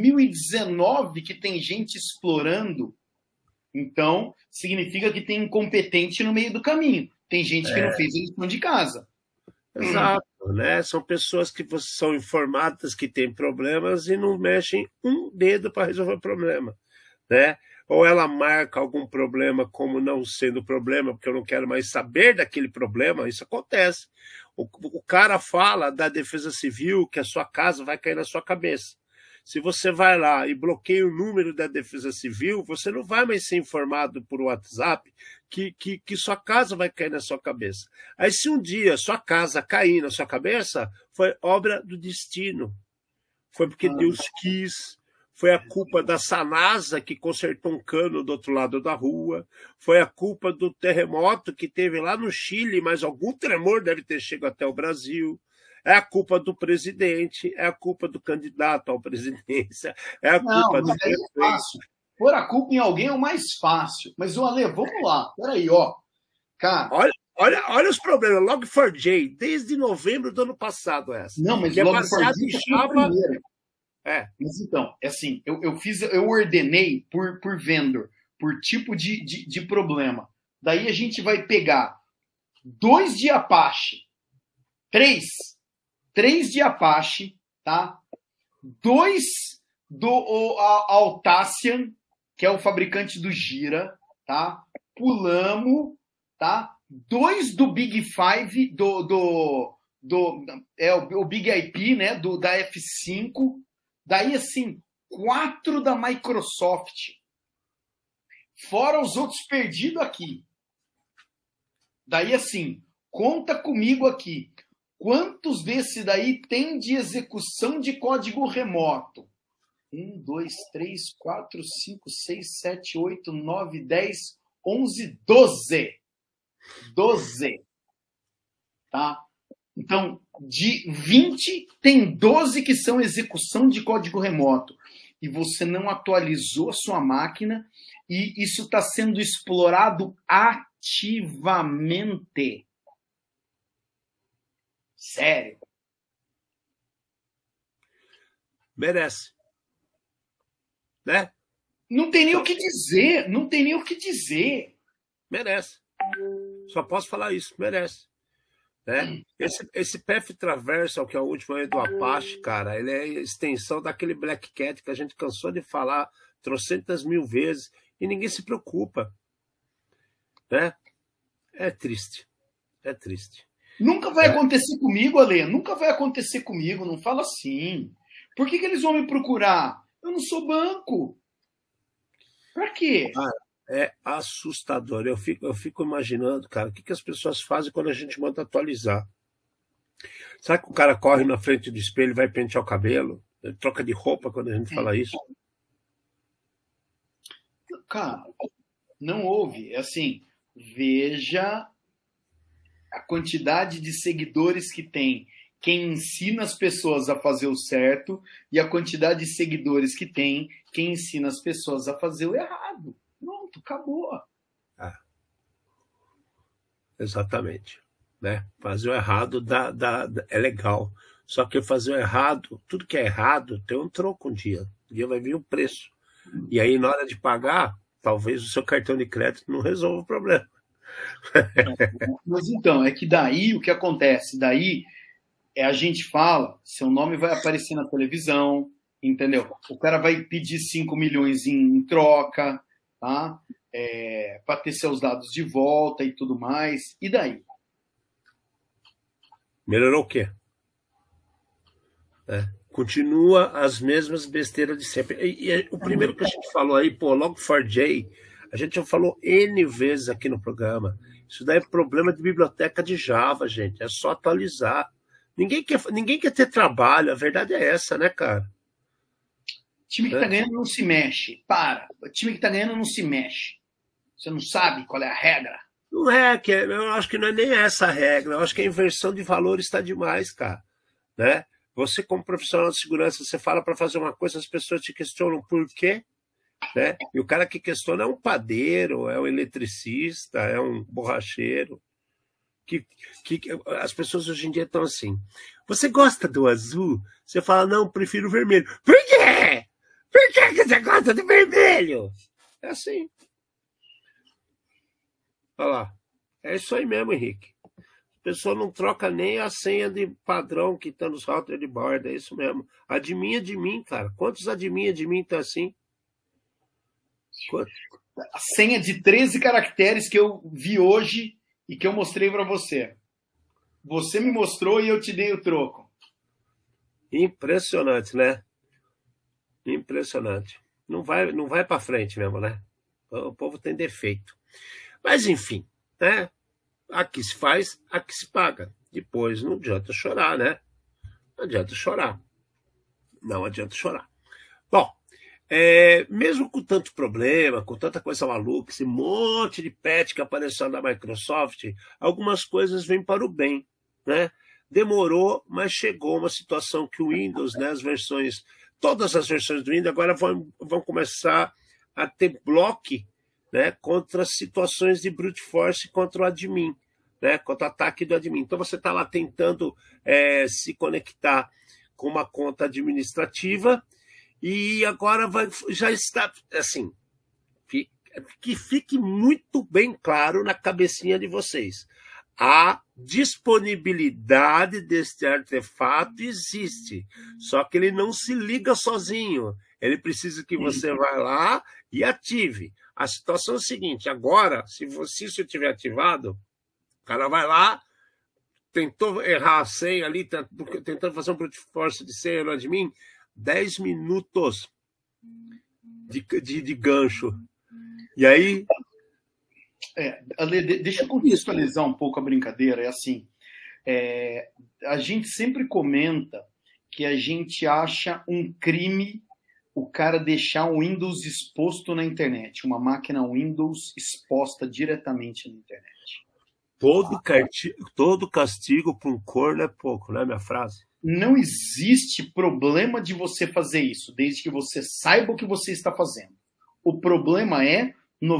2019 que tem gente explorando. Então, significa que tem incompetente no meio do caminho. Tem gente que não fez a lição de casa.
Exato, né? São pessoas que são informadas que têm problemas e não mexem um dedo para resolver o problema, né? Ou ela marca algum problema como não sendo problema, porque eu não quero mais saber daquele problema. Isso acontece. O cara fala da Defesa Civil que a sua casa vai cair na sua cabeça. Se você vai lá e bloqueia o número da Defesa Civil, você não vai mais ser informado por WhatsApp que sua casa vai cair na sua cabeça. Aí, se um dia sua casa cair na sua cabeça, foi obra do destino. Foi porque Deus quis. Foi a culpa da Sanasa, que consertou um cano do outro lado da rua. Foi a culpa do terremoto que teve lá no Chile, mas algum tremor deve ter chegado até o Brasil. É a culpa do presidente, é a culpa do candidato à presidência, é a culpa do prefeito.
É fácil. Pôr a culpa em alguém é o mais fácil. Mas, Ale, vamos lá. Peraí, ó. Cara.
Olha os problemas. Log4j, desde novembro do ano passado, essa.
Não, mas Log4j é o primeiro. Mas então, é assim, eu ordenei por vendor, por tipo de problema. Daí a gente vai pegar 2 de Apache, 3 de Apache, tá? 2 do Altacian, que é o fabricante do Gira, tá? Pulamos, tá? 2 do Big Five, o Big IP, né? Da F5. Daí, assim, 4 da Microsoft. Fora os outros perdidos aqui. Daí, assim, conta comigo aqui. Quantos desse daí tem de execução de código remoto? 1, 2, 3, 4, 5, 6, 7, 8, 9, 10, 11, 12. 12. Tá? Então, de 20, tem 12 que são execução de código remoto. E você não atualizou a sua máquina e isso está sendo explorado ativamente. Sério.
Merece. Né?
Não tem nem o que dizer. Não tem nem o que dizer.
Merece. Só posso falar isso. Merece. Né? Esse Path Traversal, que é o último aí do Apache, cara, ele é extensão daquele Black Cat que a gente cansou de falar trocentas mil vezes e ninguém se preocupa. Né? É triste. É triste.
Nunca vai acontecer comigo, Ale. Nunca vai acontecer comigo. Não fala assim. Por que eles vão me procurar? Eu não sou banco. Pra quê?
É assustador. Eu fico imaginando, cara, o que as pessoas fazem quando a gente manda atualizar. Sabe que o cara corre na frente do espelho e vai pentear o cabelo? Ele troca de roupa quando a gente fala isso?
Cara, Não houve. É assim, veja a quantidade de seguidores que tem quem ensina as pessoas a fazer o certo e a quantidade de seguidores que tem quem ensina as pessoas a fazer o errado. Pronto, acabou.
Exatamente. Né? Fazer o errado é legal. Só que fazer o errado, tudo que é errado, tem um troco um dia. Um dia vai vir o preço. E aí, na hora de pagar, talvez o seu cartão de crédito não resolva o problema.
Mas então, é que daí o que acontece? Daí a gente fala, seu nome vai aparecer na televisão, entendeu? O cara vai pedir 5 milhões em troca, tá? Para ter seus dados de volta e tudo mais. E daí?
Melhorou o quê? Continua as mesmas besteiras de sempre. E o primeiro que a gente falou aí, Log4j, a gente já falou N vezes aqui no programa. Isso daí é problema de biblioteca de Java, gente. É só atualizar. Ninguém quer ter trabalho, a verdade é essa, né, cara?
O time que tá ganhando não se mexe. Para. O time que tá ganhando não se mexe. Você não sabe qual é a regra.
Não é, eu acho que não é nem essa a regra. Eu acho que a inversão de valores está demais, cara. Né? Você, como profissional de segurança, você fala para fazer uma coisa, as pessoas te questionam por quê? Né? E o cara que questiona é um padeiro, é um eletricista, é um borracheiro. Que as pessoas hoje em dia estão assim. Você gosta do azul? Você fala, não, prefiro o vermelho. Por quê? Por que você gosta do vermelho? É assim. Olha lá. É isso aí mesmo, Henrique. A pessoa não troca nem a senha de padrão que está nos routers de borda. É isso mesmo. Admin é de mim, cara. Quantos admin é de mim estão assim? Quantos?
A senha de 13 caracteres que eu vi hoje e que eu mostrei para você. Você me mostrou e eu te dei o troco.
Impressionante, né? Impressionante. Não vai para frente mesmo, né? O povo tem defeito. Mas, enfim, né? Aqui se faz, aqui se paga. Depois não adianta chorar, né? Não adianta chorar. Não adianta chorar. Bom, mesmo com tanto problema, com tanta coisa maluca, esse monte de patch que apareceu na Microsoft, algumas coisas vêm para o bem, né? Demorou, mas chegou uma situação que o Windows, né, todas as versões do Windows agora vão começar a ter bloco, né, contra situações de brute force contra o admin, né, contra o ataque do admin. Então você está lá tentando se conectar com uma conta administrativa e agora já está assim, que fique muito bem claro na cabecinha de vocês. A disponibilidade deste artefato existe, só que ele não se liga sozinho. Ele precisa que você vá lá e ative. A situação é a seguinte, agora, se isso estiver ativado, o cara vai lá, tentou errar a senha ali, tentando fazer um brute force de senha no admin, 10 minutos de gancho. E aí...
Ale, deixa eu contextualizar um pouco a brincadeira. É assim, a gente sempre comenta que a gente acha um crime o cara deixar um Windows exposto na internet, uma máquina Windows exposta diretamente na internet.
Todo castigo para um corno é pouco, não é minha frase?
Não existe problema de você fazer isso, desde que você saiba o que você está fazendo. O problema é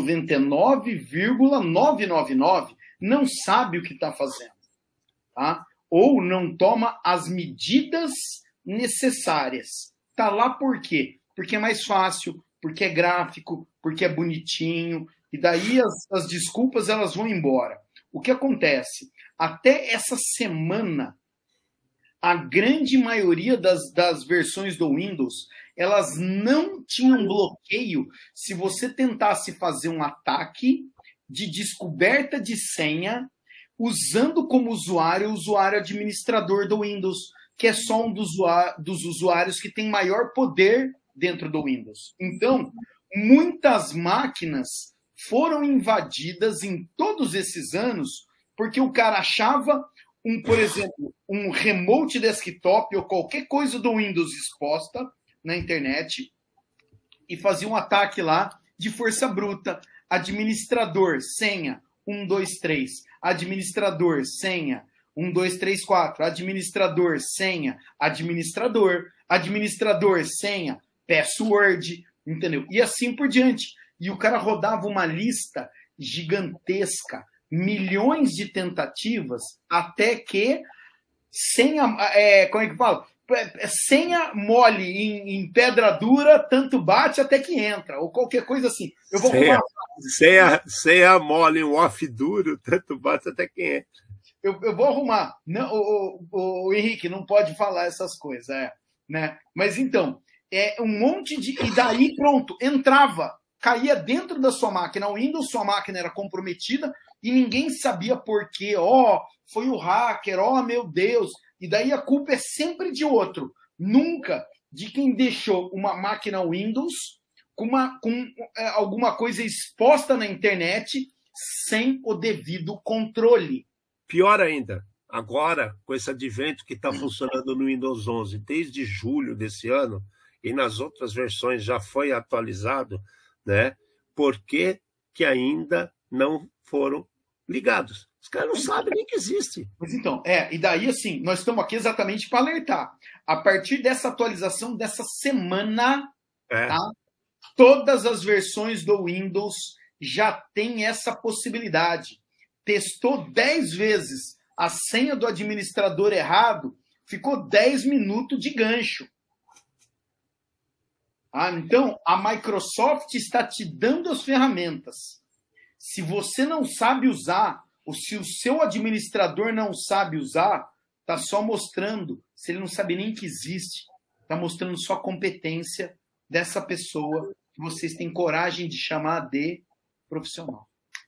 99,999 não sabe o que está fazendo, tá? Ou não toma as medidas necessárias. Tá lá por quê? Porque é mais fácil, porque é gráfico, porque é bonitinho, e daí as desculpas elas vão embora. O que acontece? Até essa semana, a grande maioria das versões do Windows, elas não tinham bloqueio se você tentasse fazer um ataque de descoberta de senha usando como usuário o usuário administrador do Windows, que é só um dos usuários que tem maior poder dentro do Windows. Então, muitas máquinas foram invadidas em todos esses anos porque o cara achava por exemplo, um remote desktop ou qualquer coisa do Windows exposta na internet e fazia um ataque lá de força bruta. administrador, senha, 1, 2, 3. Administrador, senha, 1, 2, 3, 4. Administrador, senha, administrador, senha, password, entendeu? E assim por diante. E o cara rodava uma lista gigantesca, milhões de tentativas, até que senha, como é que fala? Senha mole em pedra dura, tanto bate até que entra, ou qualquer coisa assim. Eu vou
senha mole em off duro, tanto bate até que entra.
Eu vou arrumar. Não, o Henrique, não pode falar essas coisas, né? Mas então, um monte de... E daí, pronto, entrava, caía dentro da sua máquina, o Windows, sua máquina era comprometida e ninguém sabia por quê. Foi o hacker, meu Deus. E daí a culpa é sempre de outro, nunca de quem deixou uma máquina Windows com alguma coisa exposta na internet sem o devido controle.
Pior ainda, agora, com esse advento que está funcionando no Windows 11 desde julho desse ano, e nas outras versões já foi atualizado, né? Por que ainda não foram ligados? Os caras não sabem nem que existe.
Mas então, e daí assim, nós estamos aqui exatamente para alertar. A partir dessa atualização dessa semana, tá? Todas as versões do Windows já tem essa possibilidade. Testou 10 vezes a senha do administrador errado, ficou 10 minutos de gancho. Então, a Microsoft está te dando as ferramentas. Se você não sabe usar, ou se o seu administrador não sabe usar, está só mostrando, se ele não sabe nem que existe, está mostrando só a competência dessa pessoa que vocês têm coragem de chamar de profissional.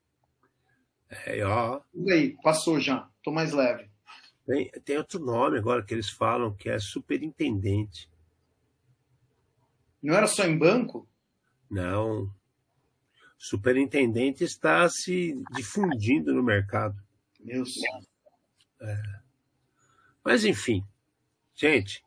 E
aí, passou já, estou mais leve.
Tem outro nome agora que eles falam, que é superintendente.
Não era só em banco?
Não. Superintendente está se difundindo no mercado.
Meu Deus.
Mas, enfim, gente,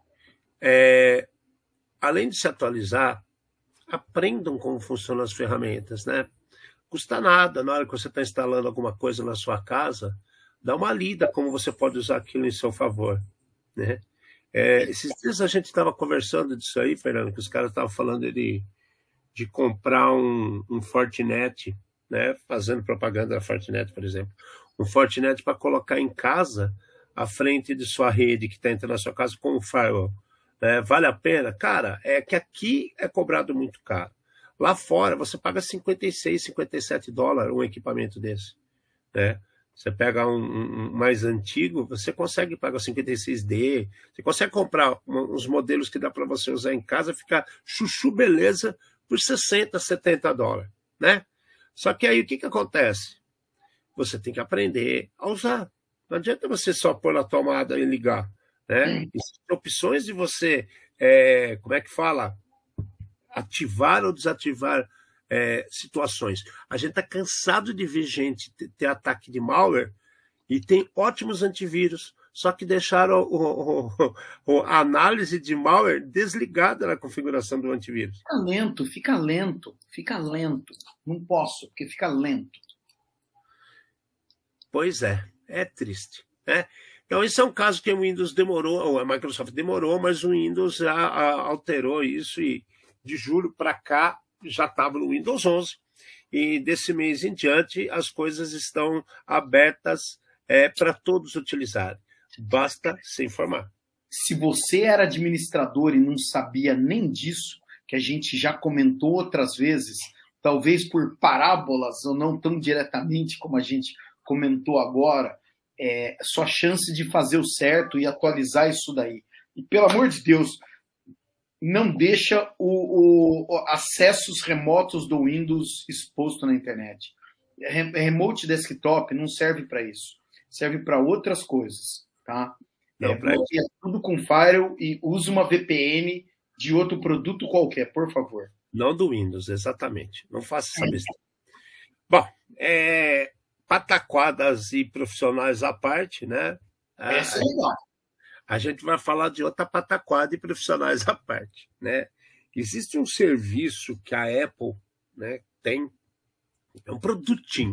além de se atualizar, aprendam como funcionam as ferramentas, né? Custa nada, na hora que você está instalando alguma coisa na sua casa, dá uma lida como você pode usar aquilo em seu favor, né? Esses dias a gente estava conversando disso aí, Fernando, que os caras estavam falando de comprar um Fortinet, né? Fazendo propaganda da Fortinet, por exemplo. Um Fortinet para colocar em casa, à frente de sua rede que está entrando na sua casa com um firewall. Vale a pena? Cara, é que aqui é cobrado muito caro. Lá fora, você paga 56, 57 dólares um equipamento desse, né? Você pega um mais antigo, você consegue pagar 56D, você consegue comprar uns modelos que dá para você usar em casa, ficar chuchu beleza por 60, 70 dólares, né? Só que aí o que acontece? Você tem que aprender a usar. Não adianta você só pôr na tomada e ligar, né? Existem opções de você, como é que fala? Ativar ou desativar situações. A gente está cansado de ver gente ter ataque de malware e tem ótimos antivírus, só que deixaram a análise de malware desligada na configuração do antivírus.
Fica lento. Não posso, porque fica lento.
Pois é triste, né? Então, esse é um caso que o Windows demorou, ou a Microsoft demorou, mas o Windows alterou isso e de julho para cá já estava no Windows 11 e desse mês em diante as coisas estão abertas para todos utilizarem. Basta se informar.
Se você era administrador e não sabia nem disso, que a gente já comentou outras vezes, talvez por parábolas ou não tão diretamente como a gente comentou agora, sua chance de fazer o certo e atualizar isso daí. E pelo amor de Deus, não deixa acessos remotos do Windows exposto na internet. Remote desktop não serve para isso. Serve para outras coisas, tá? Bloqueia tudo com firewall e use uma VPN de outro produto qualquer, por favor.
Não do Windows, exatamente. Não faça essa besteira. Bom, pataquadas e profissionais à parte, né?
Essa é legal.
A gente vai falar de outra pataquada e profissionais à parte, né? Existe um serviço que a Apple, né, tem, É um produtinho.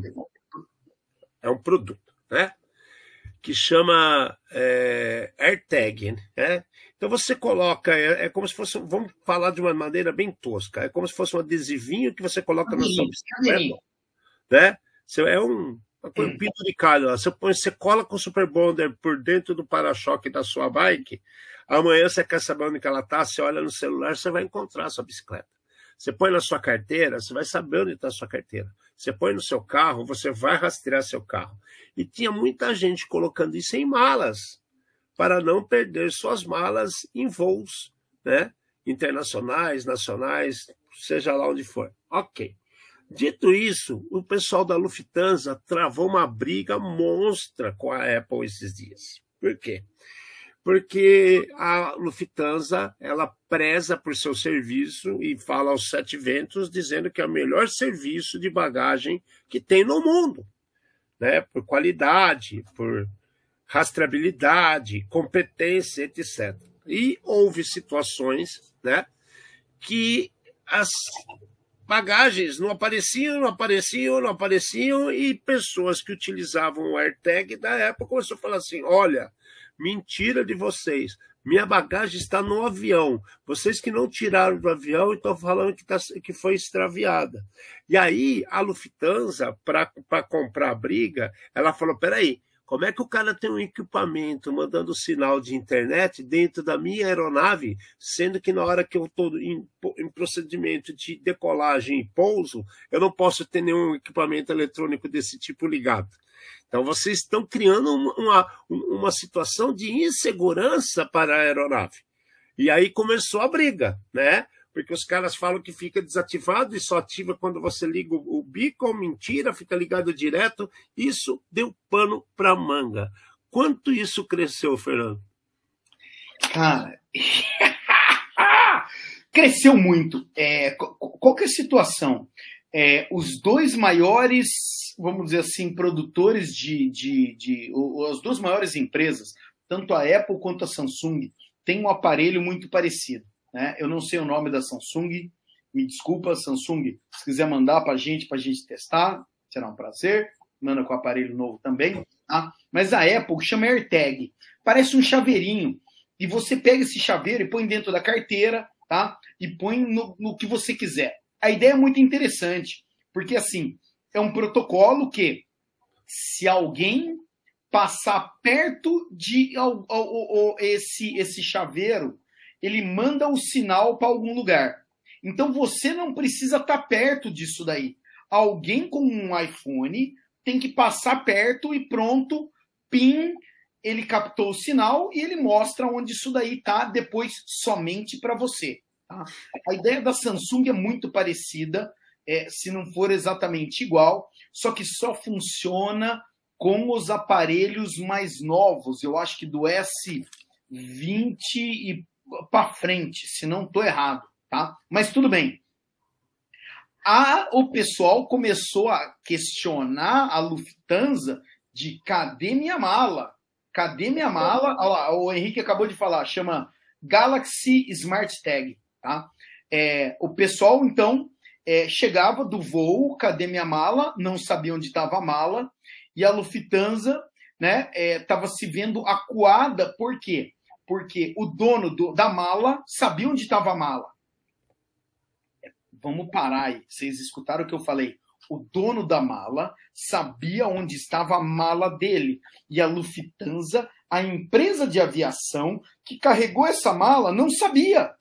É um produto, né? Que chama AirTag, né? Então você coloca, é como se fosse, vamos falar de uma maneira bem tosca, é como se fosse um adesivinho que você coloca na sua bicicleta, né? É um penduricalho, você cola com o Super Bonder por dentro do para-choque da sua bike, amanhã você quer saber onde que ela está, você olha no celular, você vai encontrar a sua bicicleta. Você põe na sua carteira, você vai saber onde está a sua carteira. Você põe no seu carro, você vai rastrear seu carro. E tinha muita gente colocando isso em malas, para não perder suas malas em voos, né? Internacionais, nacionais, seja lá onde for. Ok. Dito isso, o pessoal da Lufthansa travou uma briga monstra com a Apple esses dias. Por quê? Porque a Lufthansa, ela preza por seu serviço e fala aos 7 ventos, dizendo que é o melhor serviço de bagagem que tem no mundo, né? Por qualidade, por rastreabilidade, competência, etc. E houve situações, né, que as bagagens não apareciam, e pessoas que utilizavam o AirTag da época começaram a falar assim, olha, mentira de vocês, minha bagagem está no avião, vocês que não tiraram do avião e estão falando que foi extraviada. E aí a Lufthansa, para comprar a briga, ela falou, peraí, como é que o cara tem um equipamento mandando sinal de internet dentro da minha aeronave, sendo que na hora que eu estou em procedimento de decolagem e pouso, eu não posso ter nenhum equipamento eletrônico desse tipo ligado? Então, vocês estão criando uma situação de insegurança para a aeronave. E aí começou a briga, né? Porque os caras falam que fica desativado e só ativa quando você liga o beacon, mentira, fica ligado direto. Isso deu pano para manga. Quanto isso cresceu, Fernando?
Cara, cresceu muito. Qual que é a situação? Os dois maiores, vamos dizer assim, produtores as duas maiores empresas, tanto a Apple quanto a Samsung, têm um aparelho muito parecido. Né? Eu não sei o nome da Samsung, me desculpa, Samsung, se quiser mandar para a gente testar, será um prazer, manda com o aparelho novo também, tá? Mas a Apple chama AirTag, parece um chaveirinho, e você pega esse chaveiro e põe dentro da carteira, tá? E põe no que você quiser. A ideia é muito interessante, porque assim, é um protocolo que, se alguém passar perto de esse chaveiro, ele manda o sinal para algum lugar. Então você não precisa estar perto disso daí. Alguém com um iPhone tem que passar perto e pronto, pim, ele captou o sinal e ele mostra onde isso daí está depois somente para você. Tá? A ideia da Samsung é muito parecida, se não for exatamente igual, só que só funciona com os aparelhos mais novos. Eu acho que do S20 e para frente, se não estou errado, tá? Mas tudo bem. O pessoal começou a questionar a Lufthansa de cadê minha mala? Cadê minha mala? Olha lá, o Henrique acabou de falar, chama Galaxy Smart Tag, tá? O pessoal, então, chegava do voo, cadê minha mala? Não sabia onde estava a mala, e a Lufthansa, né, estava se vendo acuada, por quê? Porque o dono da mala sabia onde estava a mala. Vamos parar aí. Vocês escutaram o que eu falei. O dono da mala sabia onde estava a mala dele. E a Lufthansa, a empresa de aviação que carregou essa mala, não sabia.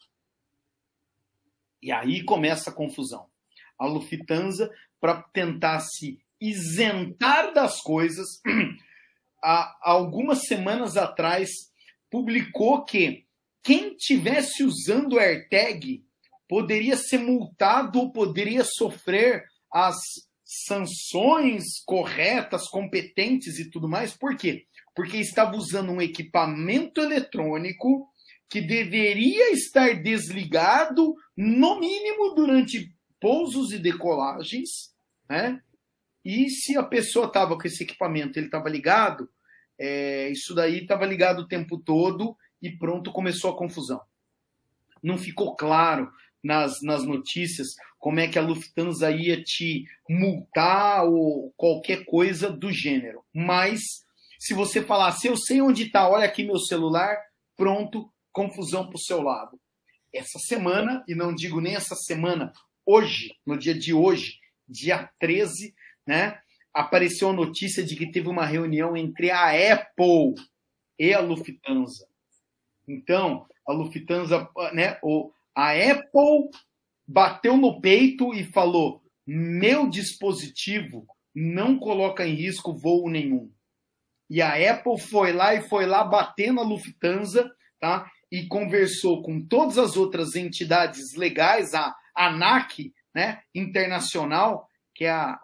E aí começa a confusão. A Lufthansa, para tentar se isentar das coisas, há algumas semanas atrás, publicou que quem tivesse usando o AirTag poderia ser multado ou poderia sofrer as sanções corretas, competentes e tudo mais. Por quê? Porque estava usando um equipamento eletrônico que deveria estar desligado, no mínimo, durante pousos e decolagens, né? E se a pessoa estava com esse equipamento, ele estava ligado, isso daí estava ligado o tempo todo e pronto, começou a confusão. Não ficou claro nas notícias como é que a Lufthansa ia te multar ou qualquer coisa do gênero. Mas, se você falar, se eu sei onde está, olha aqui meu celular, pronto, confusão para o seu lado. Essa semana, e não digo nem essa semana, hoje, no dia de hoje, dia 13, né, apareceu a notícia de que teve uma reunião entre a Apple e a Lufthansa. Então, a Lufthansa, né, a Apple bateu no peito e falou: meu dispositivo não coloca em risco voo nenhum. E a Apple foi lá bater na Lufthansa, tá? E conversou com todas as outras entidades legais, a ANAC, né, internacional, que é a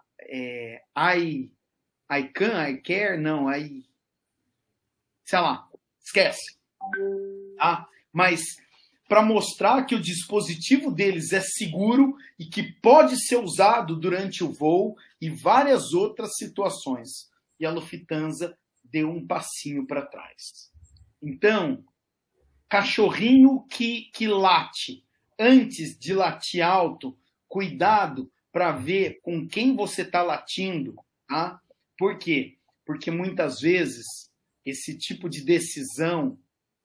iCare, não, sei lá, esquece. Tá? Mas para mostrar que o dispositivo deles é seguro e que pode ser usado durante o voo e várias outras situações. E a Lufthansa deu um passinho para trás. Então, cachorrinho que late antes de latir alto, cuidado para ver com quem você está latindo. Tá? Por quê? Porque muitas vezes esse tipo de decisão,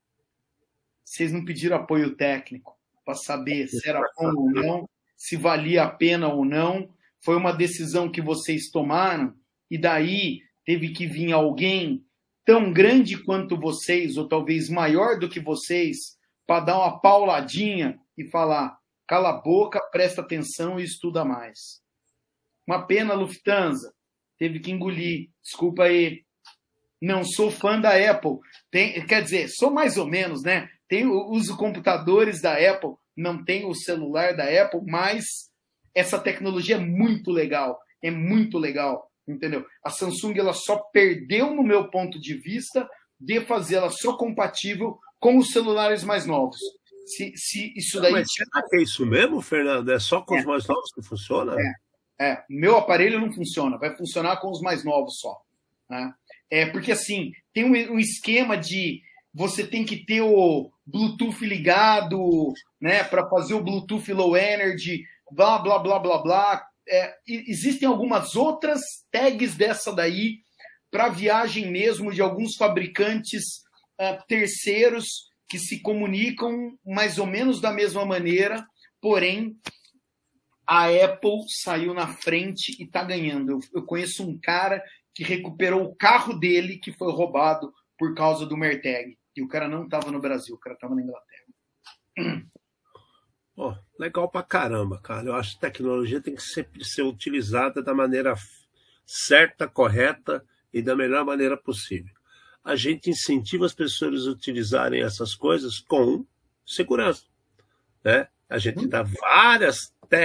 vocês não pediram apoio técnico para saber se era bom ou não, se valia a pena ou não. Foi uma decisão que vocês tomaram e daí teve que vir alguém tão grande quanto vocês, ou talvez maior do que vocês, para dar uma pauladinha e falar: cala a boca, presta atenção e estuda mais. Uma pena, Lufthansa. Teve que engolir. Desculpa aí. Não sou fã da Apple. Quer dizer, sou mais ou menos, né? Uso computadores da Apple, não tenho o celular da Apple, mas essa tecnologia é muito legal. É muito legal, entendeu? A Samsung ela só perdeu, no meu ponto de vista, de fazer ela só compatível com os celulares mais novos. Se isso daí...
Mas será que é isso mesmo, Fernando? É só com os mais novos que funciona?
Meu aparelho não funciona, vai funcionar com os mais novos só. Né? Porque assim, tem um esquema de você tem que ter o Bluetooth ligado, né, para fazer o Bluetooth Low Energy, blá, blá, blá, blá, blá. Existem algumas outras tags dessa daí para viagem mesmo de alguns fabricantes terceiros que se comunicam mais ou menos da mesma maneira, porém a Apple saiu na frente e está ganhando. Eu conheço um cara que recuperou o carro dele que foi roubado por causa do AirTag. E o cara não estava no Brasil, o cara estava na Inglaterra.
Oh, legal pra caramba, cara. Eu acho que a tecnologia tem que sempre ser utilizada da maneira certa, correta e da melhor maneira possível. A gente incentiva as pessoas a utilizarem essas coisas com segurança, né? A gente dá várias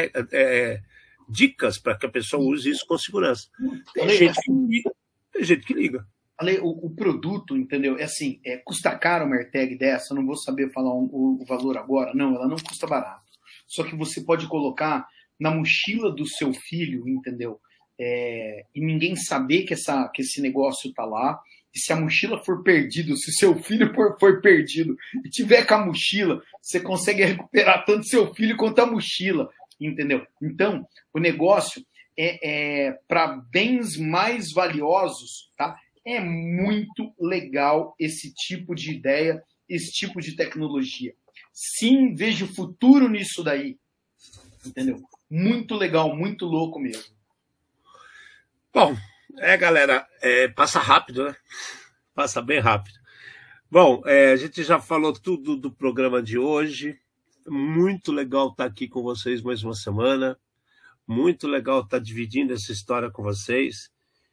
dicas para que a pessoa use isso com segurança. Tem gente que liga.
O produto, entendeu? É assim, custa caro uma AirTag dessa, eu não vou saber falar o valor agora. Não, ela não custa barato. Só que você pode colocar na mochila do seu filho, entendeu? E ninguém saber que esse negócio tá lá. E se a mochila for perdida, se seu filho for perdido e tiver com a mochila, você consegue recuperar tanto seu filho quanto a mochila, entendeu? Então, o negócio para bens mais valiosos, tá? É muito legal esse tipo de ideia, esse tipo de tecnologia. Sim, vejo futuro nisso daí. Entendeu? Muito legal, muito louco mesmo.
Bom, galera, passa rápido, né? Passa bem rápido. Bom, a gente já falou tudo do programa de hoje. Muito legal estar aqui com vocês mais uma semana. Muito legal estar dividindo essa história com vocês.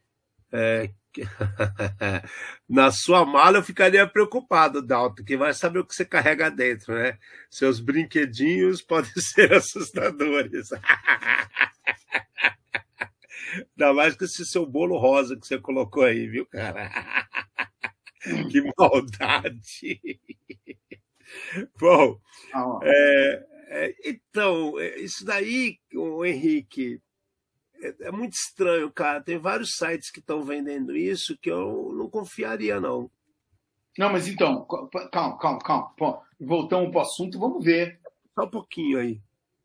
Na sua mala eu ficaria preocupado, Dalton, que vai saber o que você carrega dentro, né? Seus brinquedinhos podem ser assustadores. Ainda mais com esse seu bolo rosa que você colocou aí, viu, cara? Que maldade! Bom, então, isso daí, o Henrique, é muito estranho, cara. Tem vários sites que estão vendendo isso que eu não confiaria, não.
Não, mas então, calma. Voltamos para o assunto, vamos ver.
Só um pouquinho aí.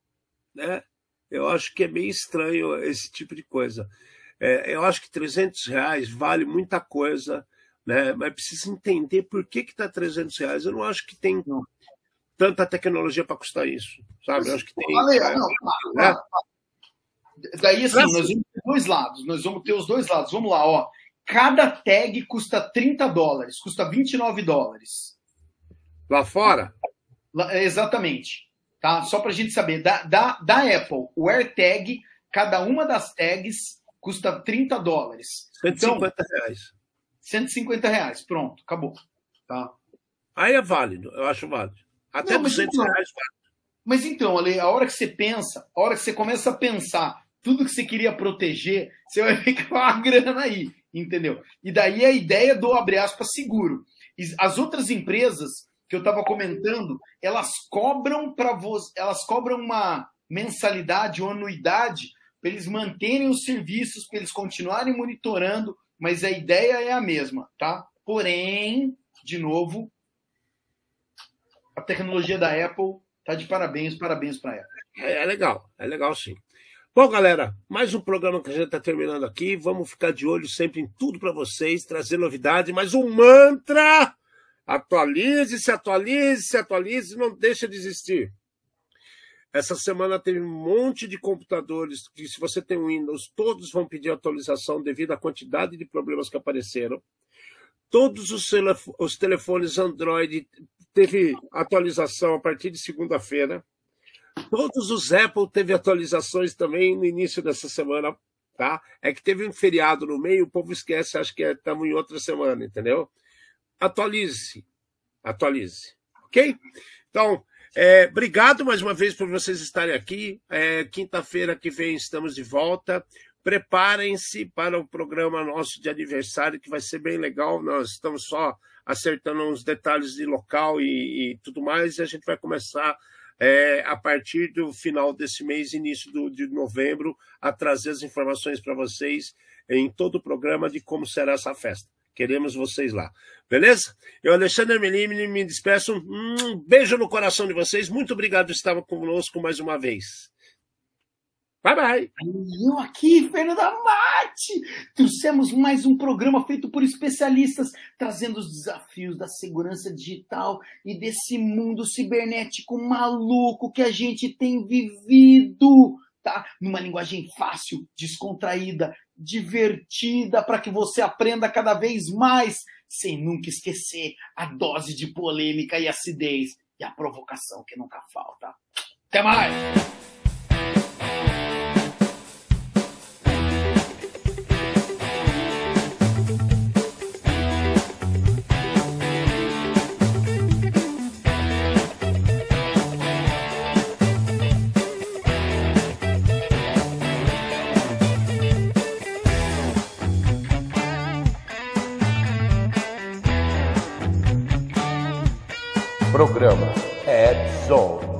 né? Eu acho que é meio estranho esse tipo de coisa. Eu acho que R$300 vale muita coisa, né? Mas precisa entender por que está R$300. Eu não acho que tem tanta tecnologia para custar isso, sabe? Eu acho que tem.
Daí, assim, nós vamos ter dois lados. Nós vamos ter os dois lados. Vamos lá, ó. Cada tag custa $30, custa $29.
Lá fora?
Exatamente. Tá? Só para a gente saber. Da Apple, o AirTag, cada uma das tags custa $30.
R$150.
R$150. Pronto, acabou. Tá?
Aí é válido, eu acho válido. Até R$200 válido.
Mas então, Ale, a hora que você pensa, a hora que você começa a pensar tudo que você queria proteger, você vai ver que é uma grana aí, entendeu? E daí a ideia do, abre aspas, seguro. As outras empresas que eu estava comentando, elas cobram elas cobram uma mensalidade ou anuidade para eles manterem os serviços, para eles continuarem monitorando, mas a ideia é a mesma, tá? Porém, de novo, a tecnologia da Apple tá de parabéns para a Apple.
É legal sim. Bom, galera, mais um programa que a gente está terminando aqui. Vamos ficar de olho sempre em tudo para vocês, trazer novidade, mas um mantra: atualize, não deixa de existir. Essa semana teve um monte de computadores que, se você tem Windows, todos vão pedir atualização devido à quantidade de problemas que apareceram. Todos os telefones Android teve atualização a partir de segunda-feira. Todos os Apple teve atualizações também no início dessa semana, tá? É que teve um feriado no meio, o povo esquece, acha que estamos em outra semana, entendeu? Atualize, ok? Então, obrigado mais uma vez por vocês estarem aqui. Quinta-feira que vem estamos de volta. Preparem-se para o programa nosso de aniversário, que vai ser bem legal. Nós estamos só acertando uns detalhes de local e tudo mais, e a gente vai começar a partir do final desse mês, início de novembro, a trazer as informações para vocês em todo o programa de como será essa festa. Queremos vocês lá. Beleza? Eu, Alexandre Hermelini, me despeço. Um beijo no coração de vocês. Muito obrigado por estar conosco mais uma vez. Bye, bye.
Eu aqui, Fernando Amati. Trouxemos mais um programa feito por especialistas, trazendo os desafios da segurança digital e desse mundo cibernético maluco que a gente tem vivido, tá? Numa linguagem fácil, descontraída, divertida, para que você aprenda cada vez mais, sem nunca esquecer a dose de polêmica e acidez e a provocação que nunca falta. Até mais!
Programa Edzone.